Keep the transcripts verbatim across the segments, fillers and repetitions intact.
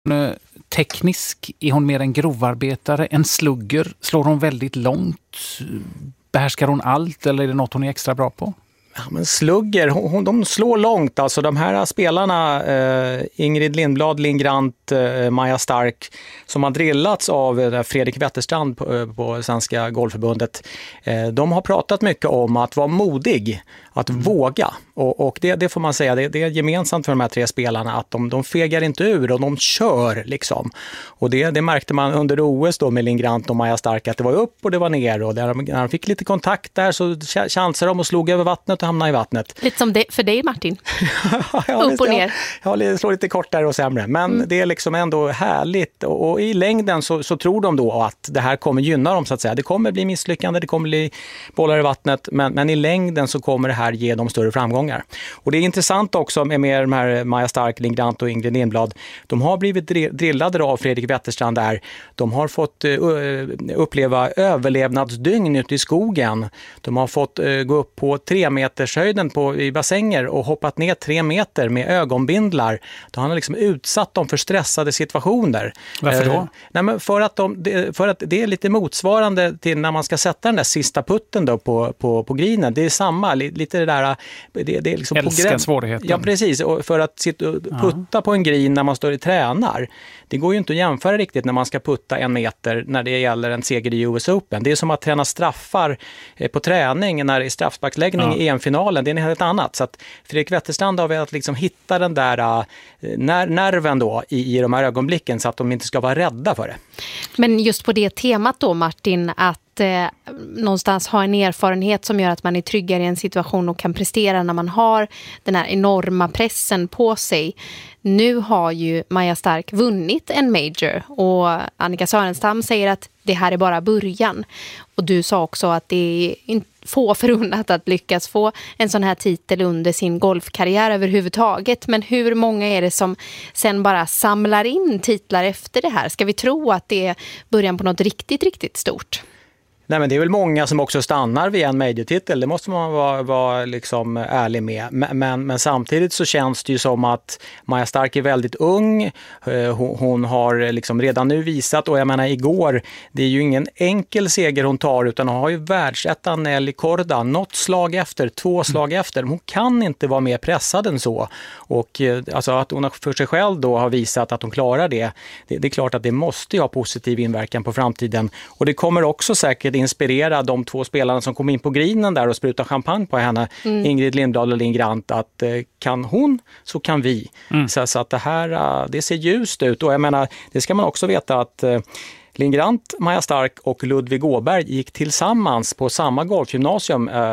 teknisk? Är hon mer en grovarbetare? En slugger? Slår hon väldigt långt? Behärskar hon allt eller är det något hon är extra bra på? Ja, men slugger, hon, de slår långt. Alltså de här spelarna, eh, Ingrid Lindblad, Linn Grant, eh, Maja Stark, som har drillats av eh, Fredrik Wetterstrand på, eh, på Svenska Golfförbundet, eh, de har pratat mycket om att vara modig, att mm. våga. Och, och det, det får man säga, det, det är gemensamt för de här tre spelarna att de, de fegar inte ur och de kör liksom. Och det, det märkte man under O S då med Linn Grant och Maja Stark, att det var upp och det var ner. Och där, när de fick lite kontakt där så chansade de och slog över vattnet och hamnade i vattnet. Lite som det, för dig Martin. ja, upp och ner. Ja, det slår lite kortare och sämre. Men mm. det är liksom ändå härligt. Och, och i längden så, så tror de då att det här kommer gynna dem så att säga. Det kommer bli misslyckande, det kommer bli bollar i vattnet. Men, men i längden så kommer det här ge dem större framgångar. Och det är intressant också med, med de här Maja Stark, Linn Grant och Ingrid Lindblad. De har blivit drillade av Fredrik Wetterstrand där. De har fått uh, uppleva överlevnadsdygn ute i skogen. De har fått uh, gå upp på tre meters höjden på, i bassänger och hoppat ner tre meter med ögonbindlar. Då har han liksom utsatt dem för stressade situationer. Varför då? Uh, nej, men för, att de, för att det är lite motsvarande till när man ska sätta den där sista putten då på, på, på grinen. Det är samma, lite det där... Det, det är liksom älskar svårigheten. Ja, precis. Och för att sitta och putta ja. på en grin när man står och tränar, det går ju inte att jämföra riktigt när man ska putta en meter när det gäller en seger i U S Open. Det är som att träna straffar på träning när det är straffsparksläggning ja. i E M-finalen. Det är helt annat. Så att Fredrik Wetterstrand har velat liksom hitta den där uh, ner- nerven då i, i de här ögonblicken så att de inte ska vara rädda för det. Men just på det temat då Martin, att eh, någonstans ha en erfarenhet som gör att man är tryggare i en situation och kan prestera när man har den här enorma pressen på sig. Nu har ju Maja Stark vunnit en major och Annika Sörenstam säger att det här är bara början. Och du sa också att det är inte få förunnat att lyckas få en sån här titel under sin golfkarriär överhuvudtaget. Men hur många är det som sen bara samlar in titlar efter det här? Ska vi tro att det är början på något riktigt, riktigt stort? Nej, men det är väl många som också stannar vid en major-titel. Det måste man vara, vara liksom ärlig med. Men, men, men samtidigt så känns det ju som att Maja Stark är väldigt ung. Hon, hon har liksom redan nu visat, och jag menar igår, det är ju ingen enkel seger hon tar, utan hon har ju världsettan Nelly Korda. Något slag efter, två slag mm. efter. Hon kan inte vara mer pressad än så. Och alltså att hon för sig själv då har visat att hon klarar det, det, det är klart att det måste ha positiv inverkan på framtiden. Och det kommer också säkert inspirera de två spelarna som kom in på grinen där och spruta champagne på henne, mm. Ingrid Lindblad och Linn Grant, att eh, kan hon så kan vi. Mm. Så, så att det här, uh, det ser ljust ut. Och jag menar, det ska man också veta att uh, Linn Grant, Maja Stark och Ludvig Åberg gick tillsammans på samma golfgymnasium uh,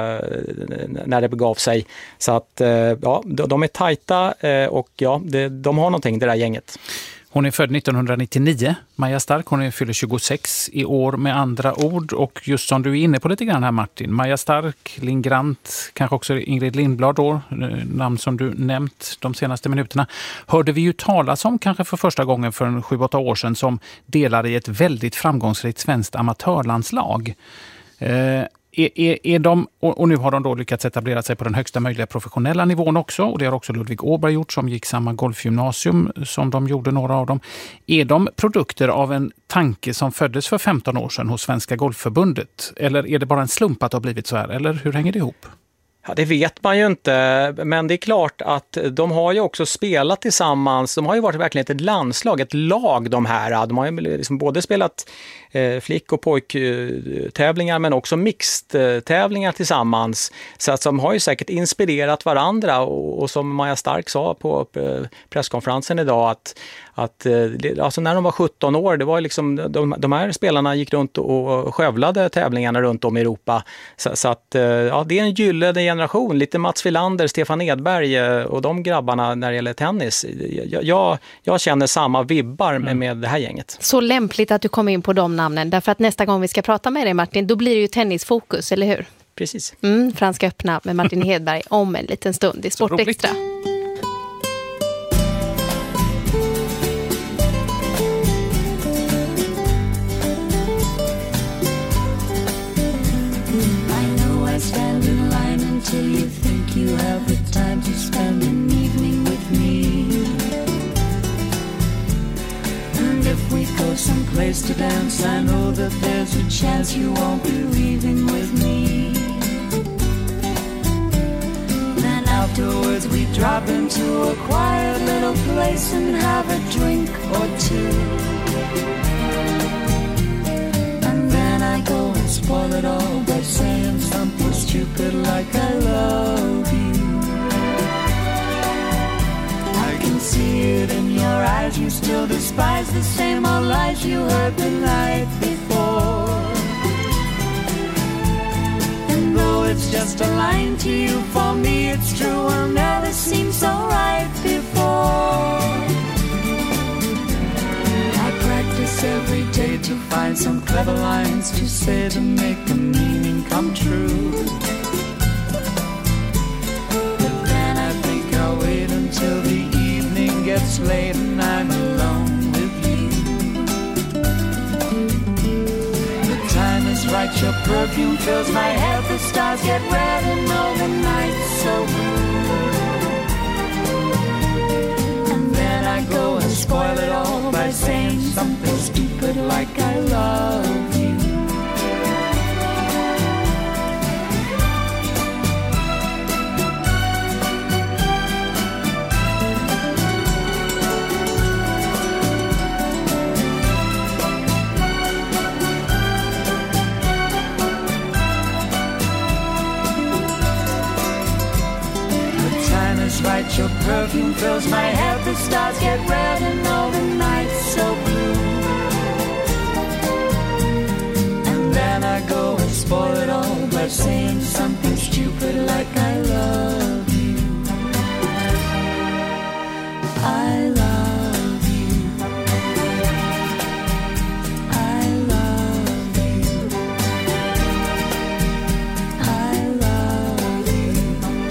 när det begav sig. Så att uh, ja, de, de är tajta uh, och ja, det, de har någonting, det där gänget. Hon är född nittonhundranittionio, Maja Stark. Hon är fyller tjugosex i år med andra ord. Och just som du är inne på lite grann här Martin, Maja Stark, Linn Grant, kanske också Ingrid Lindblad då, namn som du nämnt de senaste minuterna, hörde vi ju talas om kanske för första gången för en sju åtta år sedan som delar i ett väldigt framgångsrikt svenskt amatörlandslag. Eh, Är, är, är de, och nu har de då lyckats etablera sig på den högsta möjliga professionella nivån också, och det har också Ludvig Åberg gjort som gick samma golfgymnasium som de gjorde, några av dem. Är de produkter av en tanke som föddes för femton år sedan hos Svenska Golfförbundet, eller är det bara en slump att det har blivit så här, eller hur hänger det ihop? Ja, det vet man ju inte, men det är klart att de har ju också spelat tillsammans. De har ju varit verkligen ett landslag, ett lag de här. De har ju liksom både spelat eh, flick- och pojktävlingar men också mixed-tävlingar tillsammans. Så att de har ju säkert inspirerat varandra, och, och som Maja Stark sa på presskonferensen idag att Att, alltså när de var sjutton år, det var liksom, de, de här spelarna gick runt och skövlade tävlingarna runt om i Europa. Så, så att, ja, det är en gyllene generation. Lite Mats Wilander, Stefan Edberg och de grabbarna när det gäller tennis. Jag, jag, jag känner samma vibbar med, med det här gänget. Så lämpligt att du kom in på de namnen. Därför att nästa gång vi ska prata med dig Martin, då blir det ju tennisfokus, eller hur? Precis. Mm, Franska öppna med Martin Hedberg om en liten stund i Sport Extra. Till you think you have the time to spend an evening with me. go someplace to dance, I know that there's a chance you won't be leaving with me. Then afterwards we drop into a quiet little place and have a drink or two. And then I go and spoil it all by saying something stupid like I love you. I can see it in your eyes, you still despise the same old lies you heard the night before. And though it's just a line to you, for me it's true, I'll never seem so right before. I practice every day to find some clever lines to say to make the meaning come true. But then I think I'll wait until the evening gets late and I'm alone with you. The time is right, your perfume fills my head, the stars get red and all the nights so blue. And then I go and spoil it all by saying something stupid like I love you. Right, your perfume fills my head, the stars get red and all the nights so blue. And then I go and spoil it all by saying something stupid like I love you. I love you. I love you. I love you.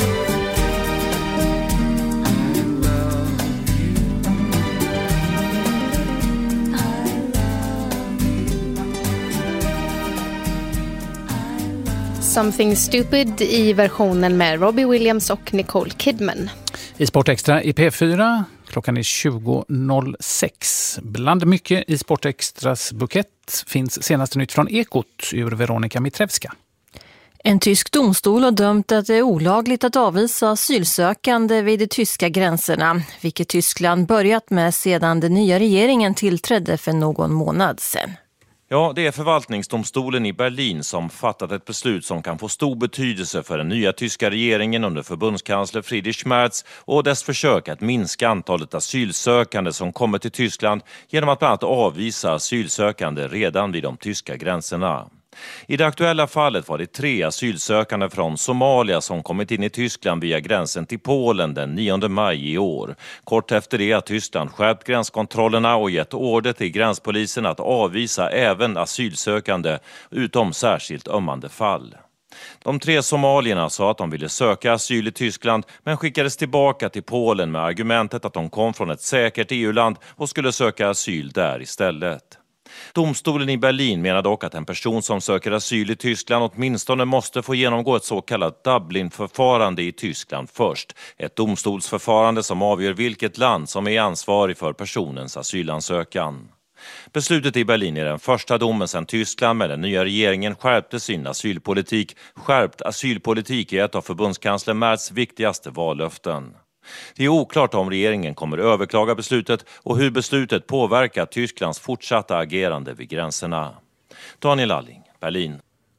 Something Stupid i versionen med Robbie Williams och Nicole Kidman. I Sportextra i P fyra, klockan är tjugo noll sex. Bland mycket i Sportextras bukett finns senaste nytt från Ekot ur Veronika Mitrevska. En tysk domstol har dömt att det är olagligt att avvisa asylsökande vid de tyska gränserna, vilket Tyskland börjat med sedan den nya regeringen tillträdde för någon månad sedan. Ja, det är förvaltningsdomstolen i Berlin som fattat ett beslut som kan få stor betydelse för den nya tyska regeringen under förbundskansler Friedrich Merz och dess försök att minska antalet asylsökande som kommer till Tyskland genom att bland annat avvisa asylsökande redan vid de tyska gränserna. I det aktuella fallet var det tre asylsökande från Somalia som kommit in i Tyskland via gränsen till Polen den nionde maj i år. Kort efter det har Tyskland skärpt gränskontrollerna och gett order till gränspolisen att avvisa även asylsökande utom särskilt ömmande fall. De tre somalierna sa att de ville söka asyl i Tyskland men skickades tillbaka till Polen med argumentet att de kom från ett säkert E U-land och skulle söka asyl där istället. Domstolen i Berlin menar dock att en person som söker asyl i Tyskland åtminstone måste få genomgå ett så kallat Dublin-förfarande i Tyskland först. Ett domstolsförfarande som avgör vilket land som är ansvarig för personens asylansökan. Beslutet i Berlin är den första domen sedan Tyskland med den nya regeringen skärpte sin asylpolitik. Skärpt asylpolitik är ett av förbundskansler Merz viktigaste vallöften. Det är oklart om regeringen kommer överklaga beslutet och hur beslutet påverkar Tysklands fortsatta agerande vid gränserna. Daniel Alling, Berlin.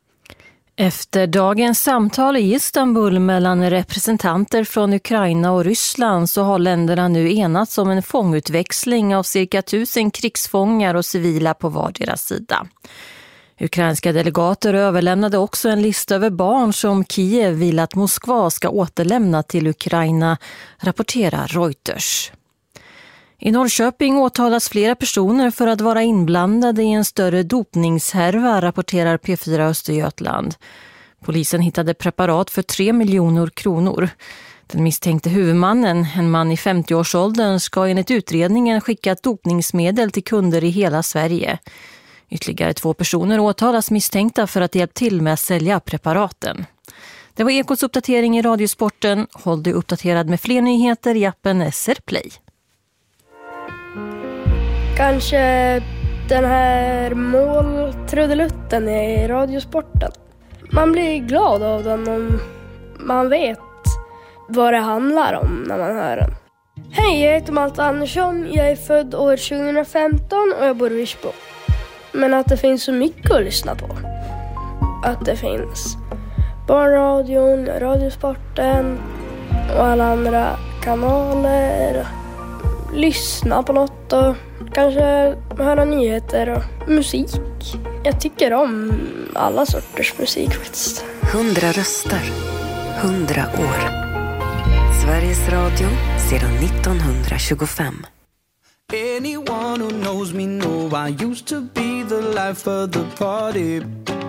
Efter dagens samtal i Istanbul mellan representanter från Ukraina och Ryssland så har länderna nu enats om en fångutväxling av cirka tusen krigsfångar och civila på vardera sida. Ukrainska delegater överlämnade också en lista över barn som Kiev vill att Moskva ska återlämna till Ukraina, rapporterar Reuters. I Norrköping åtalas flera personer för att vara inblandade i en större dopningshärva, rapporterar P fyra Östergötland. Polisen hittade preparat för tre miljoner kronor. Den misstänkte huvudmannen, en man i femtioårsåldern, ska enligt utredningen skicka ett dopningsmedel till kunder i hela Sverige. Ytterligare två personer åtalas misstänkta för att hjälpa till med att sälja preparaten. Det var Ekots uppdatering i Radiosporten. Håll dig uppdaterad med fler nyheter i appen S R Play. Kanske Den här måltrudelutten i Radiosporten. Man blir glad av den om man vet vad det handlar om när man hör den. Hej, jag heter Malte Andersson. Jag är född år tjugohundrafemton och jag bor i Virsbo. Men att det finns så mycket att lyssna på. Att det finns barnradion, Radiosporten och alla andra kanaler. Lyssna på något och kanske höra nyheter och musik. Jag tycker om alla sorters musik faktiskt. Hundra röster, hundra år. Sveriges Radio sedan nittonhundratjugofem. Anyone who knows me know I used to be the life of the party.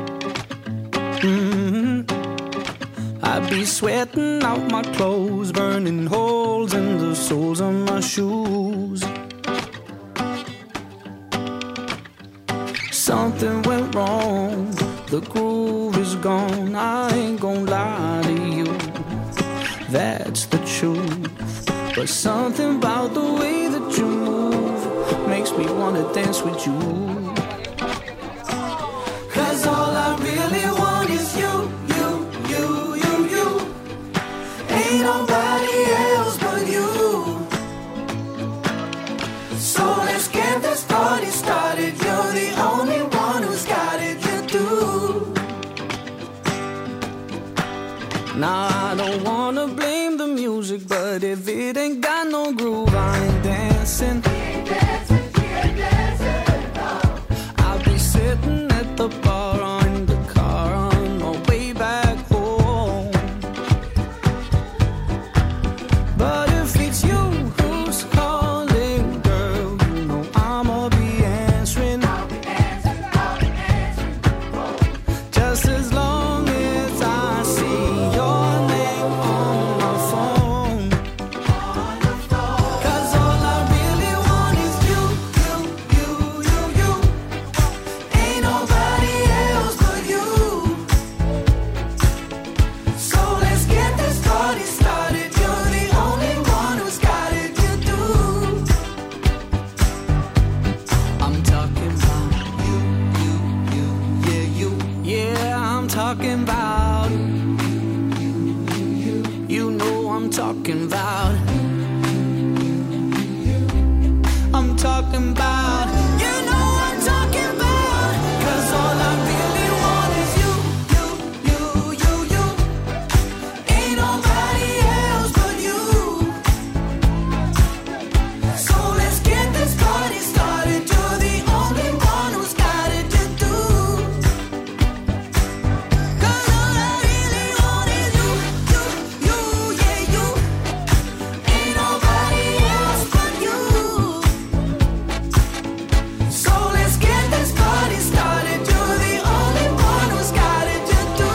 Mm-hmm. I'd be sweating out my clothes, burning holes in the soles of my shoes. Something went wrong, the groove is gone. I ain't gonna lie to you, that's the truth. But something about the way that you move makes me wanna dance with you. 'Cause all I really want is you, you, you, you, you. Ain't nobody else but you. So let's get this party started. You're the only one who's got it, you do. Now I don't wanna blame the music, but if it ain't got no groove, I ain't dancing. I'll be sitting at the bar or in the car on my way back home. But if it's you who's calling, girl, you know I'ma be answering. Just as long as I see your name on my phone. 'Cause all I really want is you, you, you, you, you. Ain't nobody else but you. So let's get this party started. You're the only one who's got it, you do. I'm talking about you, you, you, yeah, you. Yeah, I'm talking about you, you, you know I'm talking about. I'm talking about, you know I'm talking about. 'Cause all I really want is you, you, you, you, you. Ain't nobody else but you. So let's get this party started. You're the only one who's got it, you do. 'Cause all I really want is you, you, you, yeah, you. Ain't nobody else but you. So let's get this party started. You're the only one who's got it, you do.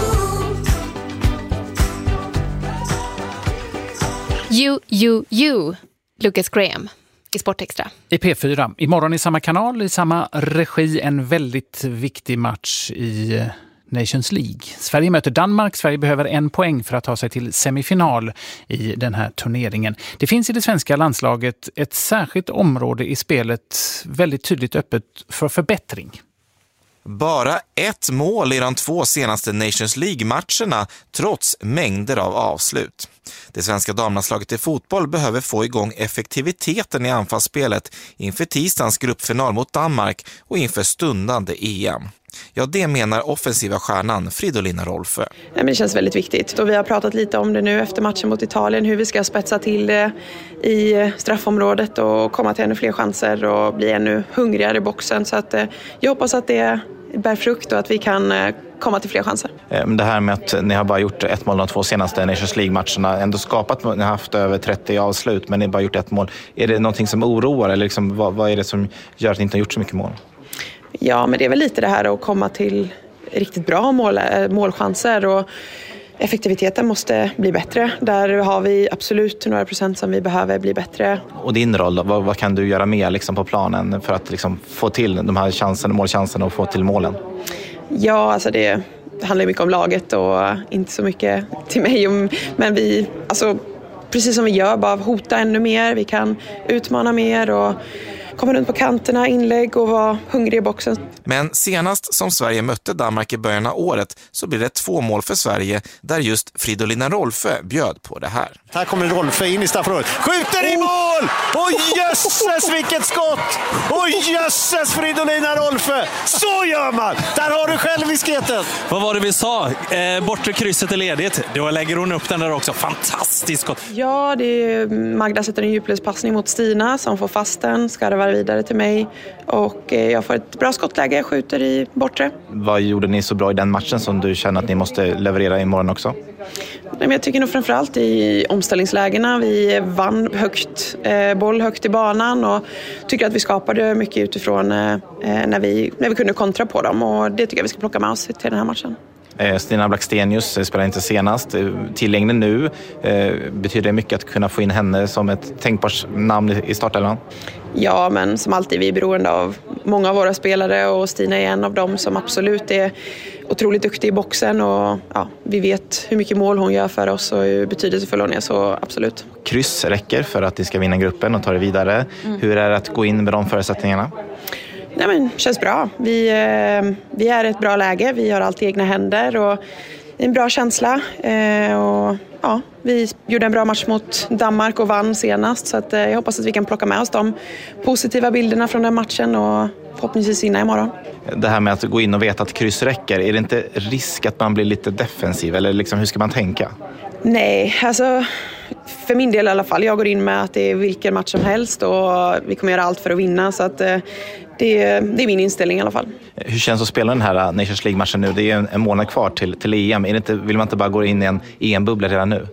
You, you, you, Lucas Graham i Sportextra. I P fyra. Imorgon i samma kanal, i samma regi, en väldigt viktig match i eh, Nations League. Sverige möter Danmark. Sverige behöver en poäng för att ta sig till semifinal i den här turneringen. Det finns i det svenska landslaget ett särskilt område i spelet väldigt tydligt öppet för förbättring. Bara ett mål i de två senaste Nations League-matcherna trots mängder av avslut. Det svenska damlandslaget i fotboll behöver få igång effektiviteten i anfallsspelet inför tisdagens gruppfinal mot Danmark och inför stundande E M. Ja, det menar offensiva stjärnan Fridolina Rolfö. Nej, men det känns väldigt viktigt och vi har pratat lite om det nu efter matchen mot Italien, hur vi ska spetsa till det i straffområdet och komma till ännu fler chanser och bli ännu hungrigare i boxen. Så att, jag hoppas att det bär frukt och att vi kan komma till fler chanser. Det här med att ni har bara gjort ett mål de två senaste Nations League-matcherna, ändå skapat, ni har haft över trettio avslut men ni har bara gjort ett mål. Är det någonting som oroar eller liksom, vad, vad är det som gör att ni inte har gjort så mycket mål? Ja, men det är väl lite det här att komma till riktigt bra mål, målchanser och effektiviteten måste bli bättre. Där har vi absolut några procent som vi behöver bli bättre. Och din roll då? Vad, vad kan du göra mer liksom på planen för att liksom få till de här chanserna, målchanserna och få till målen? Ja, alltså det, det handlar mycket om laget och inte så mycket till mig. Men vi, alltså precis som vi gör, bara hota ännu mer. Vi kan utmana mer och komma runt på kanterna, inlägg och vara hungrig i boxen. Men senast som Sverige mötte Danmark i början av året så blev det två mål för Sverige där just Fridolina Rolfö bjöd på det här. Här kommer Rolfö in i straffområdet. Skjuter i mål! Oj jösses vilket skott! Oj jösses Fridolina Rolfö! Så gör man! Där har du själviskheten! Vad var det vi sa? Eh, bortre krysset är ledigt. Då lägger hon upp den där också. Fantastiskt skott! Ja, det är Magda sätter en djupledspassning mot Stina som får fast den, skarvar vidare till mig och jag får ett bra skottläge, jag skjuter i bortre. Vad gjorde ni så bra i den matchen som du känner att ni måste leverera imorgon också? Men jag tycker nog framförallt i omställningslägena. Vi vann högt, eh, boll högt i banan och tycker att vi skapade mycket utifrån eh, när, vi, när vi kunde kontra på dem och det tycker jag vi ska plocka med oss till den här matchen. Stina Blackstenius spelar inte senast, tillgänglig nu. Betyder det mycket att kunna få in henne som ett tänkbart namn i startelvan? Ja, men som alltid vi är beroende av många av våra spelare och Stina är en av dem som absolut är otroligt duktig i boxen och ja, vi vet hur mycket mål hon gör för oss och hur betydelsefull hon är, så absolut. Kryss räcker för att ni ska vinna gruppen och ta det vidare. Mm. Hur är det att gå in med de förutsättningarna? Nej, men känns bra. Vi, eh, vi är i ett bra läge. Vi har allt i egna händer och en bra känsla. Eh, och, ja, vi gjorde en bra match mot Danmark och vann senast. Så att, eh, jag hoppas att vi kan plocka med oss de positiva bilderna från den matchen och förhoppningsvis vinna imorgon. Det här med att gå in och veta att kryss räcker, är det inte risk att man blir lite defensiv? Eller liksom, hur ska man tänka? Nej, alltså för min del i alla fall. Jag går in med att det är vilken match som helst och vi kommer göra allt för att vinna. Så att, eh, Det, det är min inställning i alla fall. Hur känns det att spela den här Nations League-matchen nu? Det är en, en månad kvar till, till E M. Är det inte, vill man inte bara gå in i en E M-bubbla redan nu?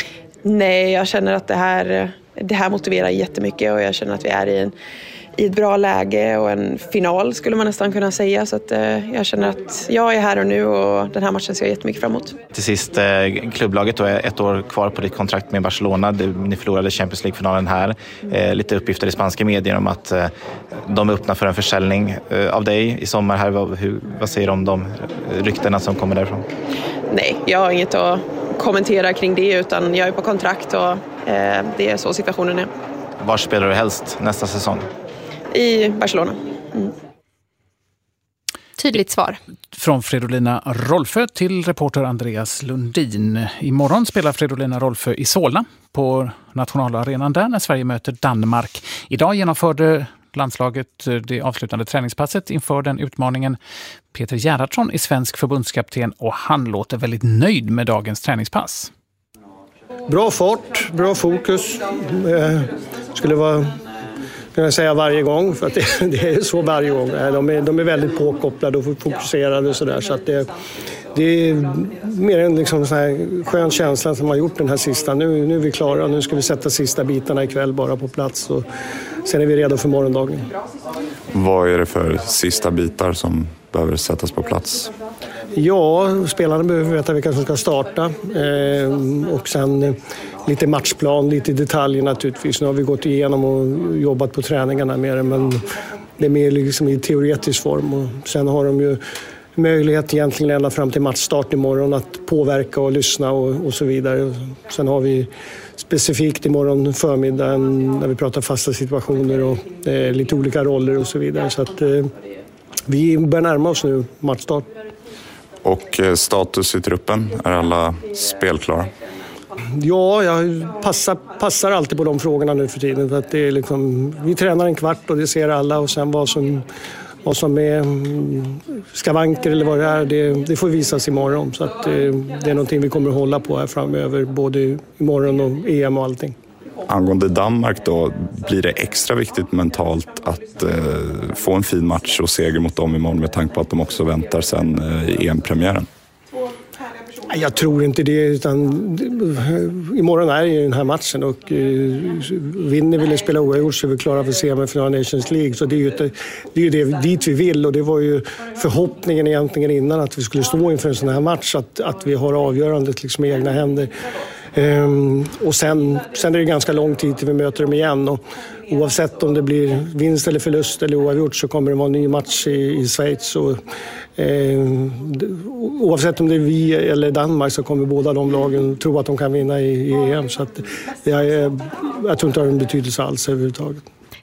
Nej, jag känner att det här, det här motiverar jättemycket och jag känner att vi är i, en, i ett bra läge och en final skulle man nästan kunna säga. Så att, eh, jag känner att jag är här och nu och den här matchen ser jag jättemycket fram emot. Till sist, eh, klubblaget då är ett år kvar på ditt kontrakt med Barcelona. Du, ni förlorade Champions League-finalen här. Eh, lite uppgifter i spanska medier om att eh, de öppnar för en försäljning eh, av dig i sommar här. Vad, hur, vad säger du om de ryktena som kommer därifrån? Nej, jag har inget att kommentera kring det utan jag är på kontrakt och eh, det är så situationen är. Var spelar du helst nästa säsong? I Barcelona. Mm. Tydligt svar. Från Fridolina Rolfö till reporter Andreas Lundin. Imorgon spelar Fridolina Rolfö i Solna på nationalarenan där när Sverige möter Danmark. Idag genomförde landslaget det avslutande träningspasset inför den utmaningen. Peter Gerhardsson är svensk förbundskapten och han låter väldigt nöjd med dagens träningspass. Bra fart, bra fokus. Eh, skulle vara... kan jag säga varje gång, för att det, det är så varje gång. De är, de är väldigt påkopplade och fokuserade och sådär. Så att det, det är mer en liksom sån här skön känsla som har gjort den här sista. Nu, nu är vi klara, nu ska vi sätta sista bitarna ikväll bara på plats och sen är vi redo för morgondagen. Vad är det för sista bitar som behöver sättas på plats? Ja, spelarna behöver veta vilka som ska starta eh, och sen lite matchplan, lite detaljer naturligtvis. Nu har vi gått igenom och jobbat på träningarna med det, men det är mer liksom i teoretisk form. Och sen har de ju möjlighet egentligen ända fram till matchstart imorgon att påverka och lyssna och, och så vidare. Sen har vi specifikt imorgon förmiddag när vi pratar fasta situationer och eh, lite olika roller och så vidare. Så att eh, vi börjar närma oss nu matchstart. Och status i truppen, är alla spelklara? Ja, jag passar, passar alltid på de frågorna nu för tiden. För att det är liksom, vi tränar en kvart och det ser alla och sen vad som, vad som är skavanker eller vad det är, det, det får visas imorgon. Så att det, det är någonting vi kommer att hålla på här framöver, både imorgon och E M och allting. Angående Danmark då, blir det extra viktigt mentalt att eh, få en fin match och seger mot dem imorgon med tanke på att de också väntar sen eh, i E M-premiären? Jag tror inte det, utan imorgon är ju den här matchen och uh, vinner vill spela oavgjort så är vi klara för semifinal Nations League. Så det är ju, det, det, är ju det dit vi vill och det var ju förhoppningen egentligen innan att vi skulle stå inför en sån här match, att, att vi har avgörandet liksom i egna händer. Um, och sen, sen är det ganska lång tid till vi möter dem igen och oavsett om det blir vinst eller förlust eller oavgjort så kommer det vara en ny match i, i Schweiz och um, oavsett om det är vi eller Danmark så kommer båda de lagen tro att de kan vinna i, i E M så att jag, jag tror inte det har en betydelse alls överhuvudtaget.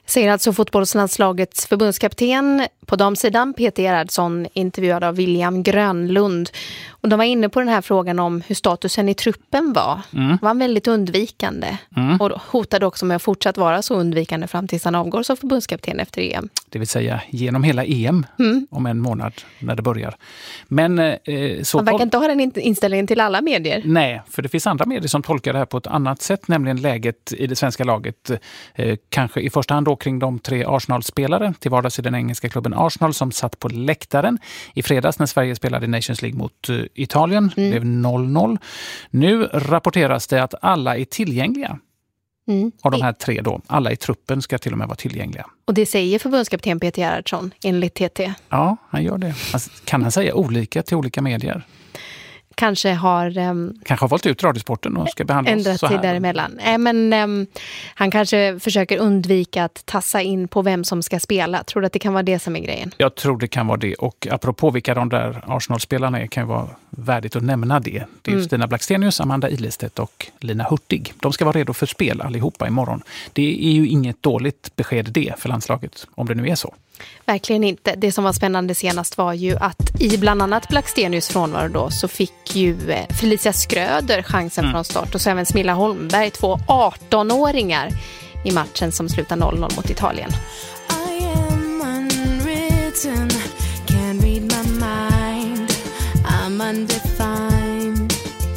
Säger alltså fotbollslandslagets förbundskapten på damsidan, Peter Gerhardsson, intervjuad av William Grönlund. Och de var inne på den här frågan om hur statusen i truppen var. Mm. var väldigt undvikande. Mm. Och hotade också med att fortsatt vara så undvikande fram tills han avgår som förbundskapten efter E M. Det vill säga genom hela E M mm. om en månad när det börjar. Men, eh, så Man verkar inte ha den inställningen till alla medier. Nej, för det finns andra medier som tolkar det här på ett annat sätt, nämligen läget i det svenska laget. Eh, kanske i första hand då kring de tre Arsenal-spelare till vardags i den engelska klubben Arsenal som satt på läktaren i fredags när Sverige spelade i Nations League mot uh, Italien. Mm. Det blev noll noll. Nu rapporteras det att alla är tillgängliga. Mm. Av de här tre då. Alla i truppen ska till och med vara tillgängliga. Och det säger förbundskapten Peter Gerhardsson enligt T T. Ja, han gör det. Alltså, kan han säga olika till olika medier? Kanske har... Um, kanske har valt ut Radiosporten och ska behandla ändrat oss så här. sig däremellan. Äh, men um, han kanske försöker undvika att tassa in på vem som ska spela. Tror du att det kan vara det som är grejen? Jag tror det kan vara det. Och apropå vilka de där Arsenal-spelarna är kan ju vara värdigt att nämna det. Det är mm. Stina Blackstenius, Amanda Ilestedt och Lina Hurtig. De ska vara redo för spel allihopa imorgon. Det är ju inget dåligt besked det för landslaget, om det nu är så. Verkligen inte. Det som var spännande senast var ju att i bland annat Blackstenius frånvaro då så fick ju Felicia Skröder chansen mm. från start och så även Smilla Holmberg, två arton-åringar i matchen som slutar noll noll mot Italien. I am unwritten, can't read my mind, I'm undefined,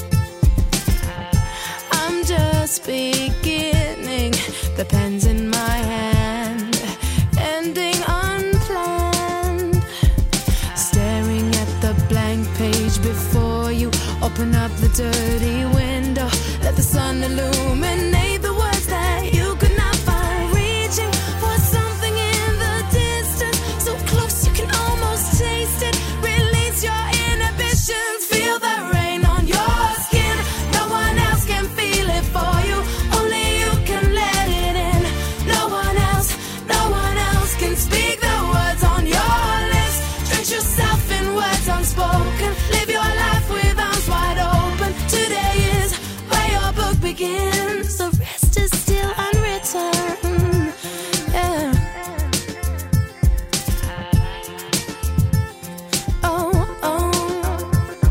I'm just beginning, the pen's in my hand, ending unplanned, staring at the blank page before you, open up the dirty window, let the sun illuminate the words that you could not find, reaching for something in the distance, so close you can almost taste it, release your inhibitions, feel the rain on your skin, no one else can feel it for you, only you can let it in, no one else, no one else can speak the words on your lips, drench yourself in words unspoken, live your life with arms wide open, today is where your book begins, the rest is still unwritten, yeah. Oh, oh,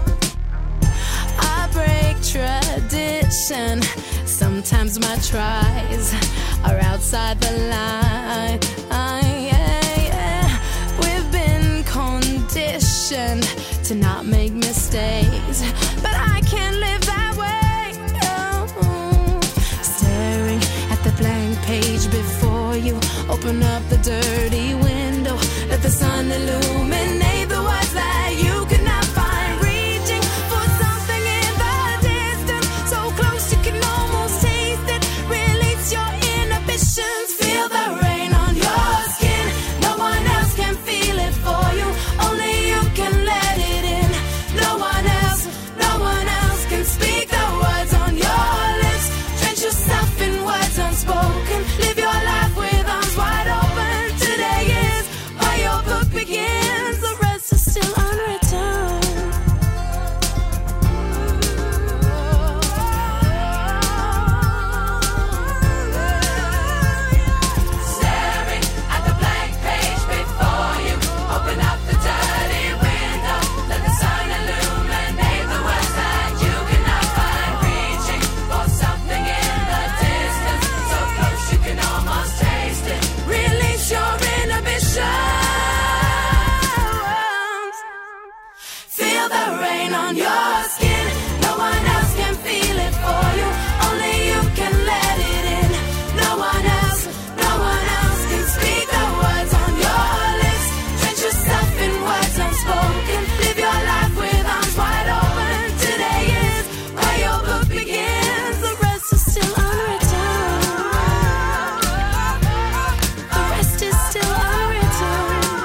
I break tradition, sometimes my tries are outside the line, I, yeah, yeah. We've been conditioned to not make mistakes, but I can't live that way, oh. Staring at the blank page before you, open up the dirty window, let the sun illuminate the words that you could not find, reaching for something in the distance, so close you can almost taste it, release your inhibitions, feel the rain on your skin, no one else can feel it for you, only you can let it in, no one else, no one else can speak the words on your lips, drench yourself in words unspoken, live your life with arms wide open, today is where your book begins, the rest is still unwritten. Staring at the blank page before you, open up the dirty window, let the sun illuminate the words that you cannot find, reaching for something in the distance, so close you can almost taste it, release your inhibitions, feel the rain on your skin, no one else can feel it for you, only you can let it in, no one else, no one else can speak the words on your lips, drench yourself in words unspoken, live your life with arms wide open, today is where your book begins, the rest is still unwritten, the rest is still unwritten.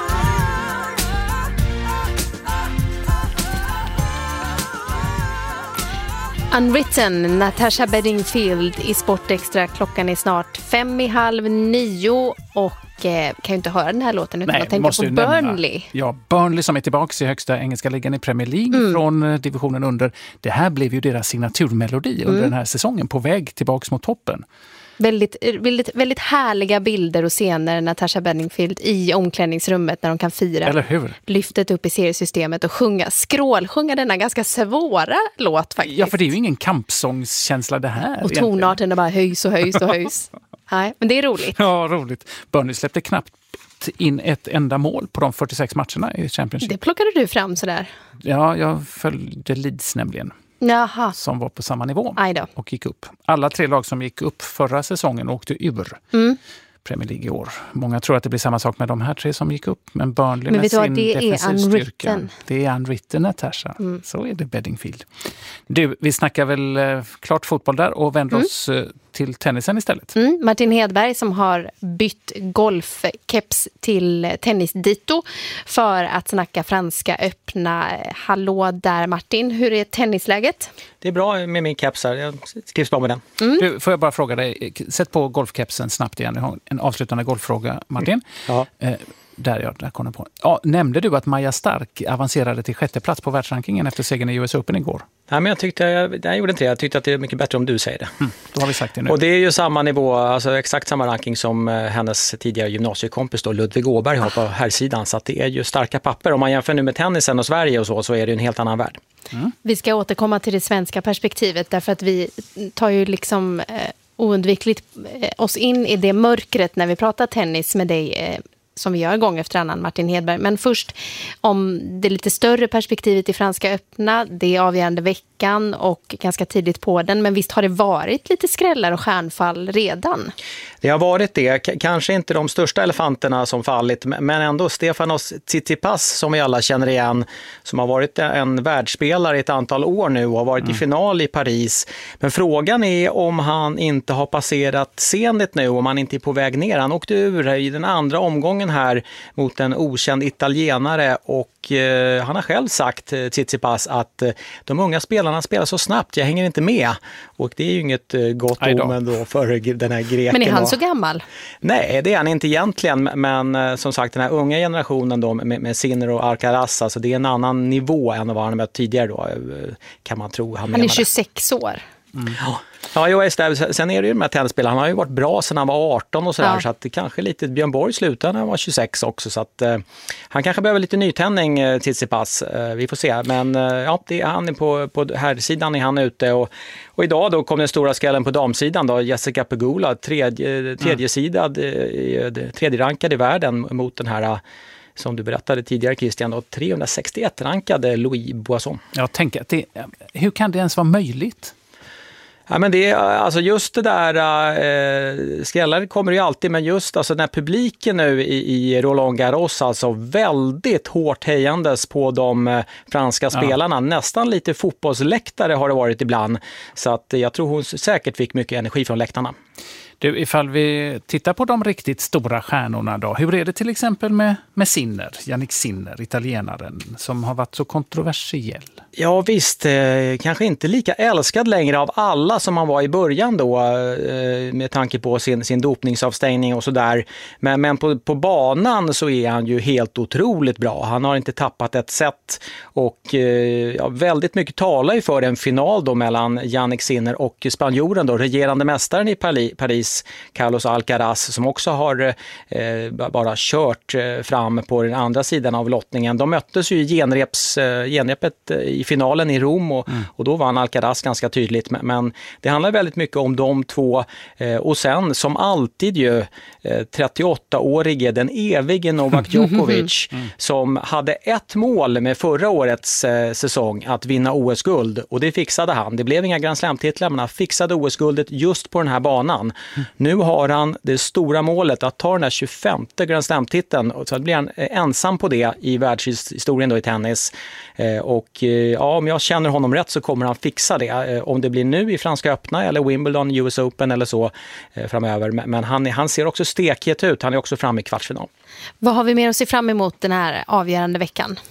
Unwritten, Natasha Bedingfield i Sportextra. Klockan är snart fem i halv nio och eh, kan ju inte höra den här låten utan att tänka på Burnley. Nämna. Ja, Burnley som är tillbaka i högsta engelska ligan i Premier League mm. från eh, divisionen under. Det här blev ju deras signaturmelodi mm. under den här säsongen på väg tillbaka mot toppen. Väldigt, väldigt, väldigt härliga bilder och scener, Natasha Bedingfield i omklädningsrummet när de kan fira. Eller hur? Lyftet upp i seriesystemet och sjunga, skrålsjunga denna ganska svåra låt faktiskt. Ja, för det är ju ingen kampsångskänsla det här. Och tonarten är bara höjs och höjs och höjs. Nej, men det är roligt. Ja, roligt. Burnley släppte knappt in ett enda mål på de fyrtiosex matcherna i Championship. Det plockade du fram sådär. Ja, jag följde Leeds nämligen. Jaha. Som var på samma nivå Aj då. och gick upp. Alla tre lag som gick upp förra säsongen åkte ur mm. Premier League i år. Många tror att det blir samma sak med de här tre som gick upp. Men Burnley men med sin vad, det defensiv är styrka. Det är unwritten, Natasha. Mm. Så är det Bedingfield. Du, vi snackar väl eh, klart fotboll där och vänder mm. oss eh, till tennisen istället. Mm. Martin Hedberg som har bytt golfkeps till tennisdito för att snacka franska öppna. Hallå där Martin, hur är tennisläget? Det är bra med min keps här, jag skrivs bara med den. Mm. Du, får jag bara fråga dig, sätt på golfkepsen snabbt igen. Jag har en avslutande golffråga, Martin. Mm. Ja. Eh, Där, ja, där kom jag på. Ja, nämnde du att Maja Stark avancerade till sjätte plats på världsrankingen efter segern i U S Open igår? Nej, men jag tyckte, jag, jag gjorde inte det. Jag tyckte att det är mycket bättre om du säger det. Mm, då har vi sagt det nu. Och det är ju samma nivå, alltså exakt samma ranking som hennes tidigare gymnasiekompis då, Ludvig Åberg har på här sidan. Så att det är ju starka papper. Om man jämför nu med tennisen och Sverige och så, så är det en helt annan värld. Mm. Vi ska återkomma till det svenska perspektivet därför att vi tar ju liksom eh, oundvikligt eh, oss in i det mörkret när vi pratar tennis med dig eh, som vi gör gång efter annan, Martin Hedberg. Men först om det lite större perspektivet i Franska öppna, det är avgörande veckan och ganska tidigt på den. Men visst har det varit lite skrällar och stjärnfall redan? Det har varit det. K- kanske inte de största elefanterna som fallit, men ändå Stefanos Tsitsipas som vi alla känner igen, som har varit en världsspelare i ett antal år nu och har varit mm. i final i Paris. Men frågan är om han inte har passerat sendet nu, om han inte är på väg ner. Han åkte ur i den andra omgången här mot en okänd italienare och eh, han har själv sagt, eh, Tsitsipas, att eh, de unga spelarna spelar så snabbt, jag hänger inte med. Och det är ju inget eh, gott omen då för den här greken. Men är han och, så gammal? Nej, det är han inte egentligen, men eh, som sagt den här unga generationen då med, med Sinner och Alcaraz, alltså det är en annan nivå än vad han mött tidigare då, eh, kan man tro. Han, han är tjugosex år. Mm. Ja. Ja, just det. Sen är det ju de här tennisspelarna. Han har ju varit bra sedan han var arton och sådär. Ja. Så att det kanske lite Björn Borg slutade när han var tjugosex också. Så att eh, han kanske behöver lite nytändning eh, till sig pass. Eh, vi får se. Men eh, ja, det, han är på, på här sidan är han ute. Och, och idag då kom den stora skallen på damsidan då. Jessica Pegula, tredje, tredje, sidad, eh, tredje rankad i världen mot den här... som du berättade tidigare, Christian, då, trehundrasextioett rankade Louis Boisson. Jag tänker att det, hur kan det ens vara möjligt? Ja, men det är alltså just det där eh, skrällar kommer ju alltid, men just alltså den här publiken nu i, i Roland Garros, alltså väldigt hårt hejandes på de eh, franska spelarna. Ja. Nästan lite fotbollsläktare har det varit ibland. Så att jag tror hon säkert fick mycket energi från läktarna. Du, ifall vi tittar på de riktigt stora stjärnorna då. Hur är det till exempel med, med Sinner, Jannik Sinner, italienaren, som har varit så kontroversiell? Ja visst, eh, kanske inte lika älskad längre av alla som han var i början då, eh, med tanke på sin, sin dopningsavstängning och sådär. Men, men på, på banan så är han ju helt otroligt bra. Han har inte tappat ett set och eh, ja, väldigt mycket talar ju för en final då mellan Jannik Sinner och spanjoren då, regerande mästaren i Paris, Carlos Alcaraz, som också har eh, bara kört eh, fram på den andra sidan av lottningen. De möttes ju i genreps, eh, genrepet eh, i finalen i Rom och, mm. och då vann Alcaraz ganska tydligt. Men, men det handlar väldigt mycket om de två eh, och sen som alltid ju eh, trettioåttaårige, den evige Novak Djokovic mm. som hade ett mål med förra årets eh, säsong att vinna O S-guld och det fixade han. Det blev inga Grand Slam-titlar men han fixade O S-guldet just på den här banan. Mm. Nu har han det stora målet att ta den här tjugofemte Grand Slam-titeln och så blir han ensam på det i världshistorien då i tennis. Eh, och eh, ja, om jag känner honom rätt så kommer han fixa det. Eh, om det blir nu i Franska öppna eller Wimbledon, U S Open eller så eh, framöver. Men han, han ser också stekhet ut. Han är också framme i kvartsfinal. Vad har vi mer att se fram emot den här avgörande veckan?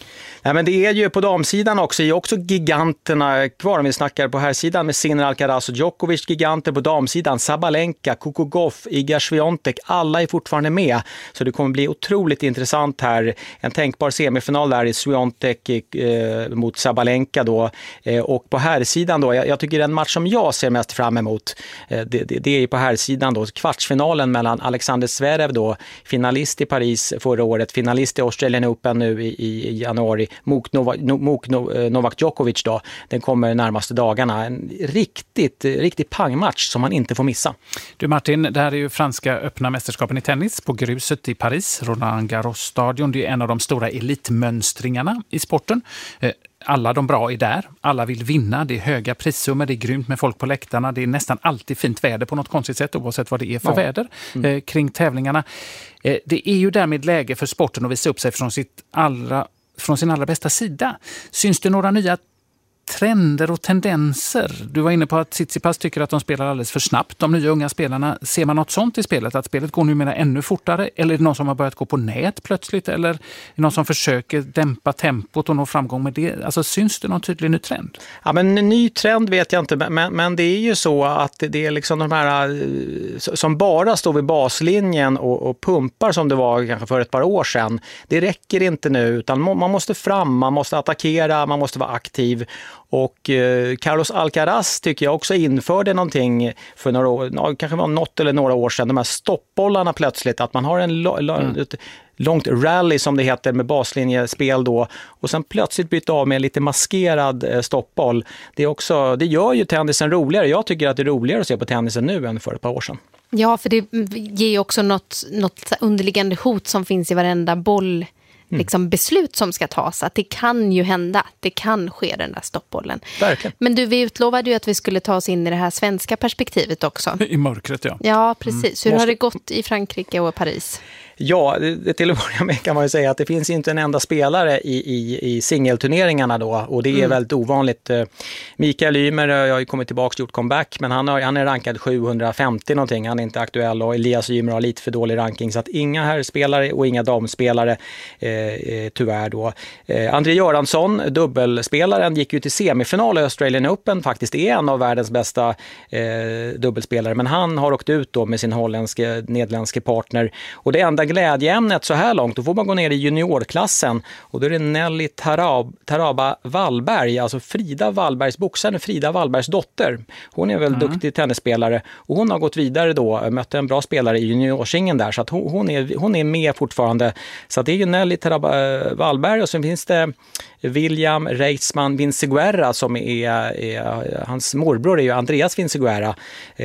Nej, men det är ju på damsidan också, är också giganterna kvar om vi snackar på här sidan med Sinner, Alcaraz och Djokovic, giganter på damsidan, Sabalenka, Coco Gauff, Iga Swiatek, alla är fortfarande med. Så det kommer bli otroligt intressant här. En tänkbar semifinal där i Swiatek eh, mot Sabalenka då. Eh, och på här sidan då, jag, jag tycker den match som jag ser mest fram emot, eh, det, det, det är på här sidan då, kvartsfinalen mellan Alexander Zverev då, finalist i Paris förra året, finalist i Australian Open nu i, i, i januari, mot Novak, mot Novak Djokovic då. Den kommer närmaste dagarna. En riktigt, riktigt pangmatch som man inte får missa. Du Martin, det här är ju franska öppna mästerskapen i tennis på gruset i Paris, Roland Garros-stadion. Det är en av de stora elitmönstringarna i sporten. Alla de bra är där. Alla vill vinna. Det är höga prissummor. Det är grymt med folk på läktarna. Det är nästan alltid fint väder på något konstigt sätt oavsett vad det är för ja. väder mm. eh, kring tävlingarna. Eh, det är ju därmed läge för sporten att visa upp sig från, sitt allra, från sin allra bästa sida. Syns det några nya trender och tendenser? Du var inne på att Tsitsipas tycker att de spelar alldeles för snabbt, de nya unga spelarna. Ser man något sånt i spelet? Att spelet går numera ännu fortare? Eller är det någon som har börjat gå på nät plötsligt? Eller är det någon som försöker dämpa tempot och nå framgång med det? Alltså syns det någon tydlig ny trend? Ja, men en ny trend vet jag inte. Men, men det är ju så att det är liksom de här som bara står vid baslinjen och, och pumpar som det var kanske för ett par år sedan. Det räcker inte nu, utan man måste fram, man måste attackera, man måste vara aktiv. Och eh, Carlos Alcaraz tycker jag också införde någonting för några år, kanske var något eller några år sedan, de här stoppbollarna plötsligt, att man har en lo- lo- mm. ett långt rally som det heter med baslinjespel då, och sen plötsligt byta av med en lite maskerad eh, stoppboll. Det är också, det gör ju tennisen roligare. Jag tycker att det är roligare att se på tennisen nu än för ett par år sedan. Ja, för det ger också något, något underliggande hot som finns i varenda boll. Mm. Liksom beslut som ska tas, att det kan ju hända, det kan ske den där stoppbollen. Verkligen. Men du, vi utlovade ju att vi skulle ta oss in i det här svenska perspektivet också. I mörkret, ja. Ja, precis. Hur mm. har det gått i Frankrike och Paris? Ja, det, till att börja med kan man ju säga att det finns inte en enda spelare i, i, i singelturneringarna då, och det är mm. väldigt ovanligt. Mikael Ymer har ju kommit tillbaka och gjort comeback, men han, har, han är rankad sjuhundrafemtio någonting, han är inte aktuell, och Elias Ymer har lite för dålig ranking, så att inga herrspelare och inga damspelare eh, tyvärr då. Eh, André Göransson, dubbelspelaren, gick ju till semifinal i Australian Open, faktiskt är en av världens bästa eh, dubbelspelare, men han har åkt ut då med sin holländske, nederländske partner, och det enda glädjeämnet så här långt, då får man gå ner i juniorklassen, och då är det Nelly Tarab, Taraba Wallberg, alltså Frida Wallbergs boxaren, Frida Wallbergs dotter. Hon är väl mm. duktig tennisspelare, och hon har gått vidare då, mötte en bra spelare i juniorsingen där, så att hon, hon, är, hon är med fortfarande. Så att det är ju Nelly Taraba Wallberg, och så finns det William Reisman Vinciguerra som är, är, hans morbror är ju Andreas Vinciguerra.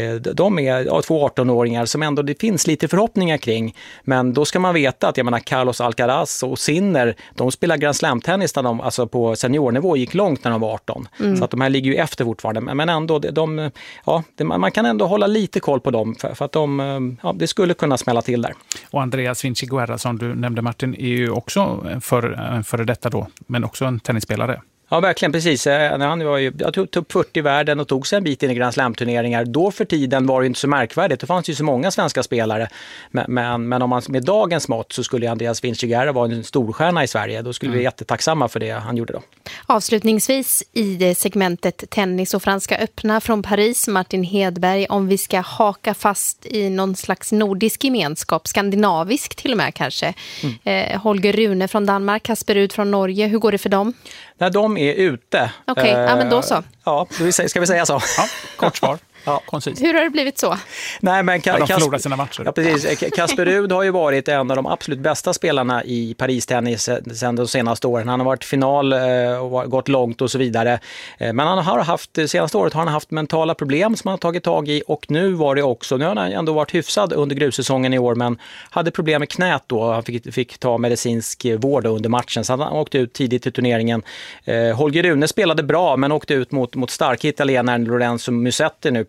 De är ja, två arton-åringar som ändå det finns lite förhoppningar kring, men då ska man veta att jag menar Carlos Alcaraz och Sinner, de spelar Grand Slam-tennis där de, alltså på seniornivå, gick långt när de var arton. Mm. Så att de här ligger ju efter fortfarande, men ändå de, ja, det, man kan ändå hålla lite koll på dem, för, för att de, ja, det skulle kunna smälla till där. Och Andreas Vinciguerra som du nämnde, Martin, är ju också för, för detta då, men också en tennisspelare. Ja, verkligen, precis. Han var ju, jag tog upp fyrtio i världen och tog sig en bit in i Grand Slam-turneringar. Då för tiden var det inte så märkvärdigt. Det fanns ju så många svenska spelare. Men, men, men om man med dagens mått så skulle Andreas Vinciguerra vara en storstjärna i Sverige. Då skulle mm. vi vara jättetacksamma för det han gjorde då. Avslutningsvis i det segmentet tennis och franska öppna från Paris, Martin Hedberg, om vi ska haka fast i någon slags nordisk gemenskap, skandinavisk till och med kanske. Mm. Eh, Holger Rune från Danmark, Kasper Ruud från Norge. Hur går det för dem? När de är ute. Okej, okay. ja, men då så. Ja, ska vi säga så? Ja, kort svar. Ja. Hur har det blivit så? Nej, men Ka- ja, de förlorar Kasper, sina matcher. Ja, precis. Kasper Ruud har ju varit en av de absolut bästa spelarna i Paris-tennis sedan de senaste åren. Han har varit final och gått långt och så vidare. Men han har haft, senaste året har han haft mentala problem som han har tagit tag i, och nu var det också, nu har han ändå varit hyfsad under grussäsongen i år, men hade problem med knät då. Han fick, fick ta medicinsk vård under matchen, så han åkte ut tidigt i turneringen. Holger Rune spelade bra, men åkte ut mot, mot starka italienaren Lorenzo Musetti nu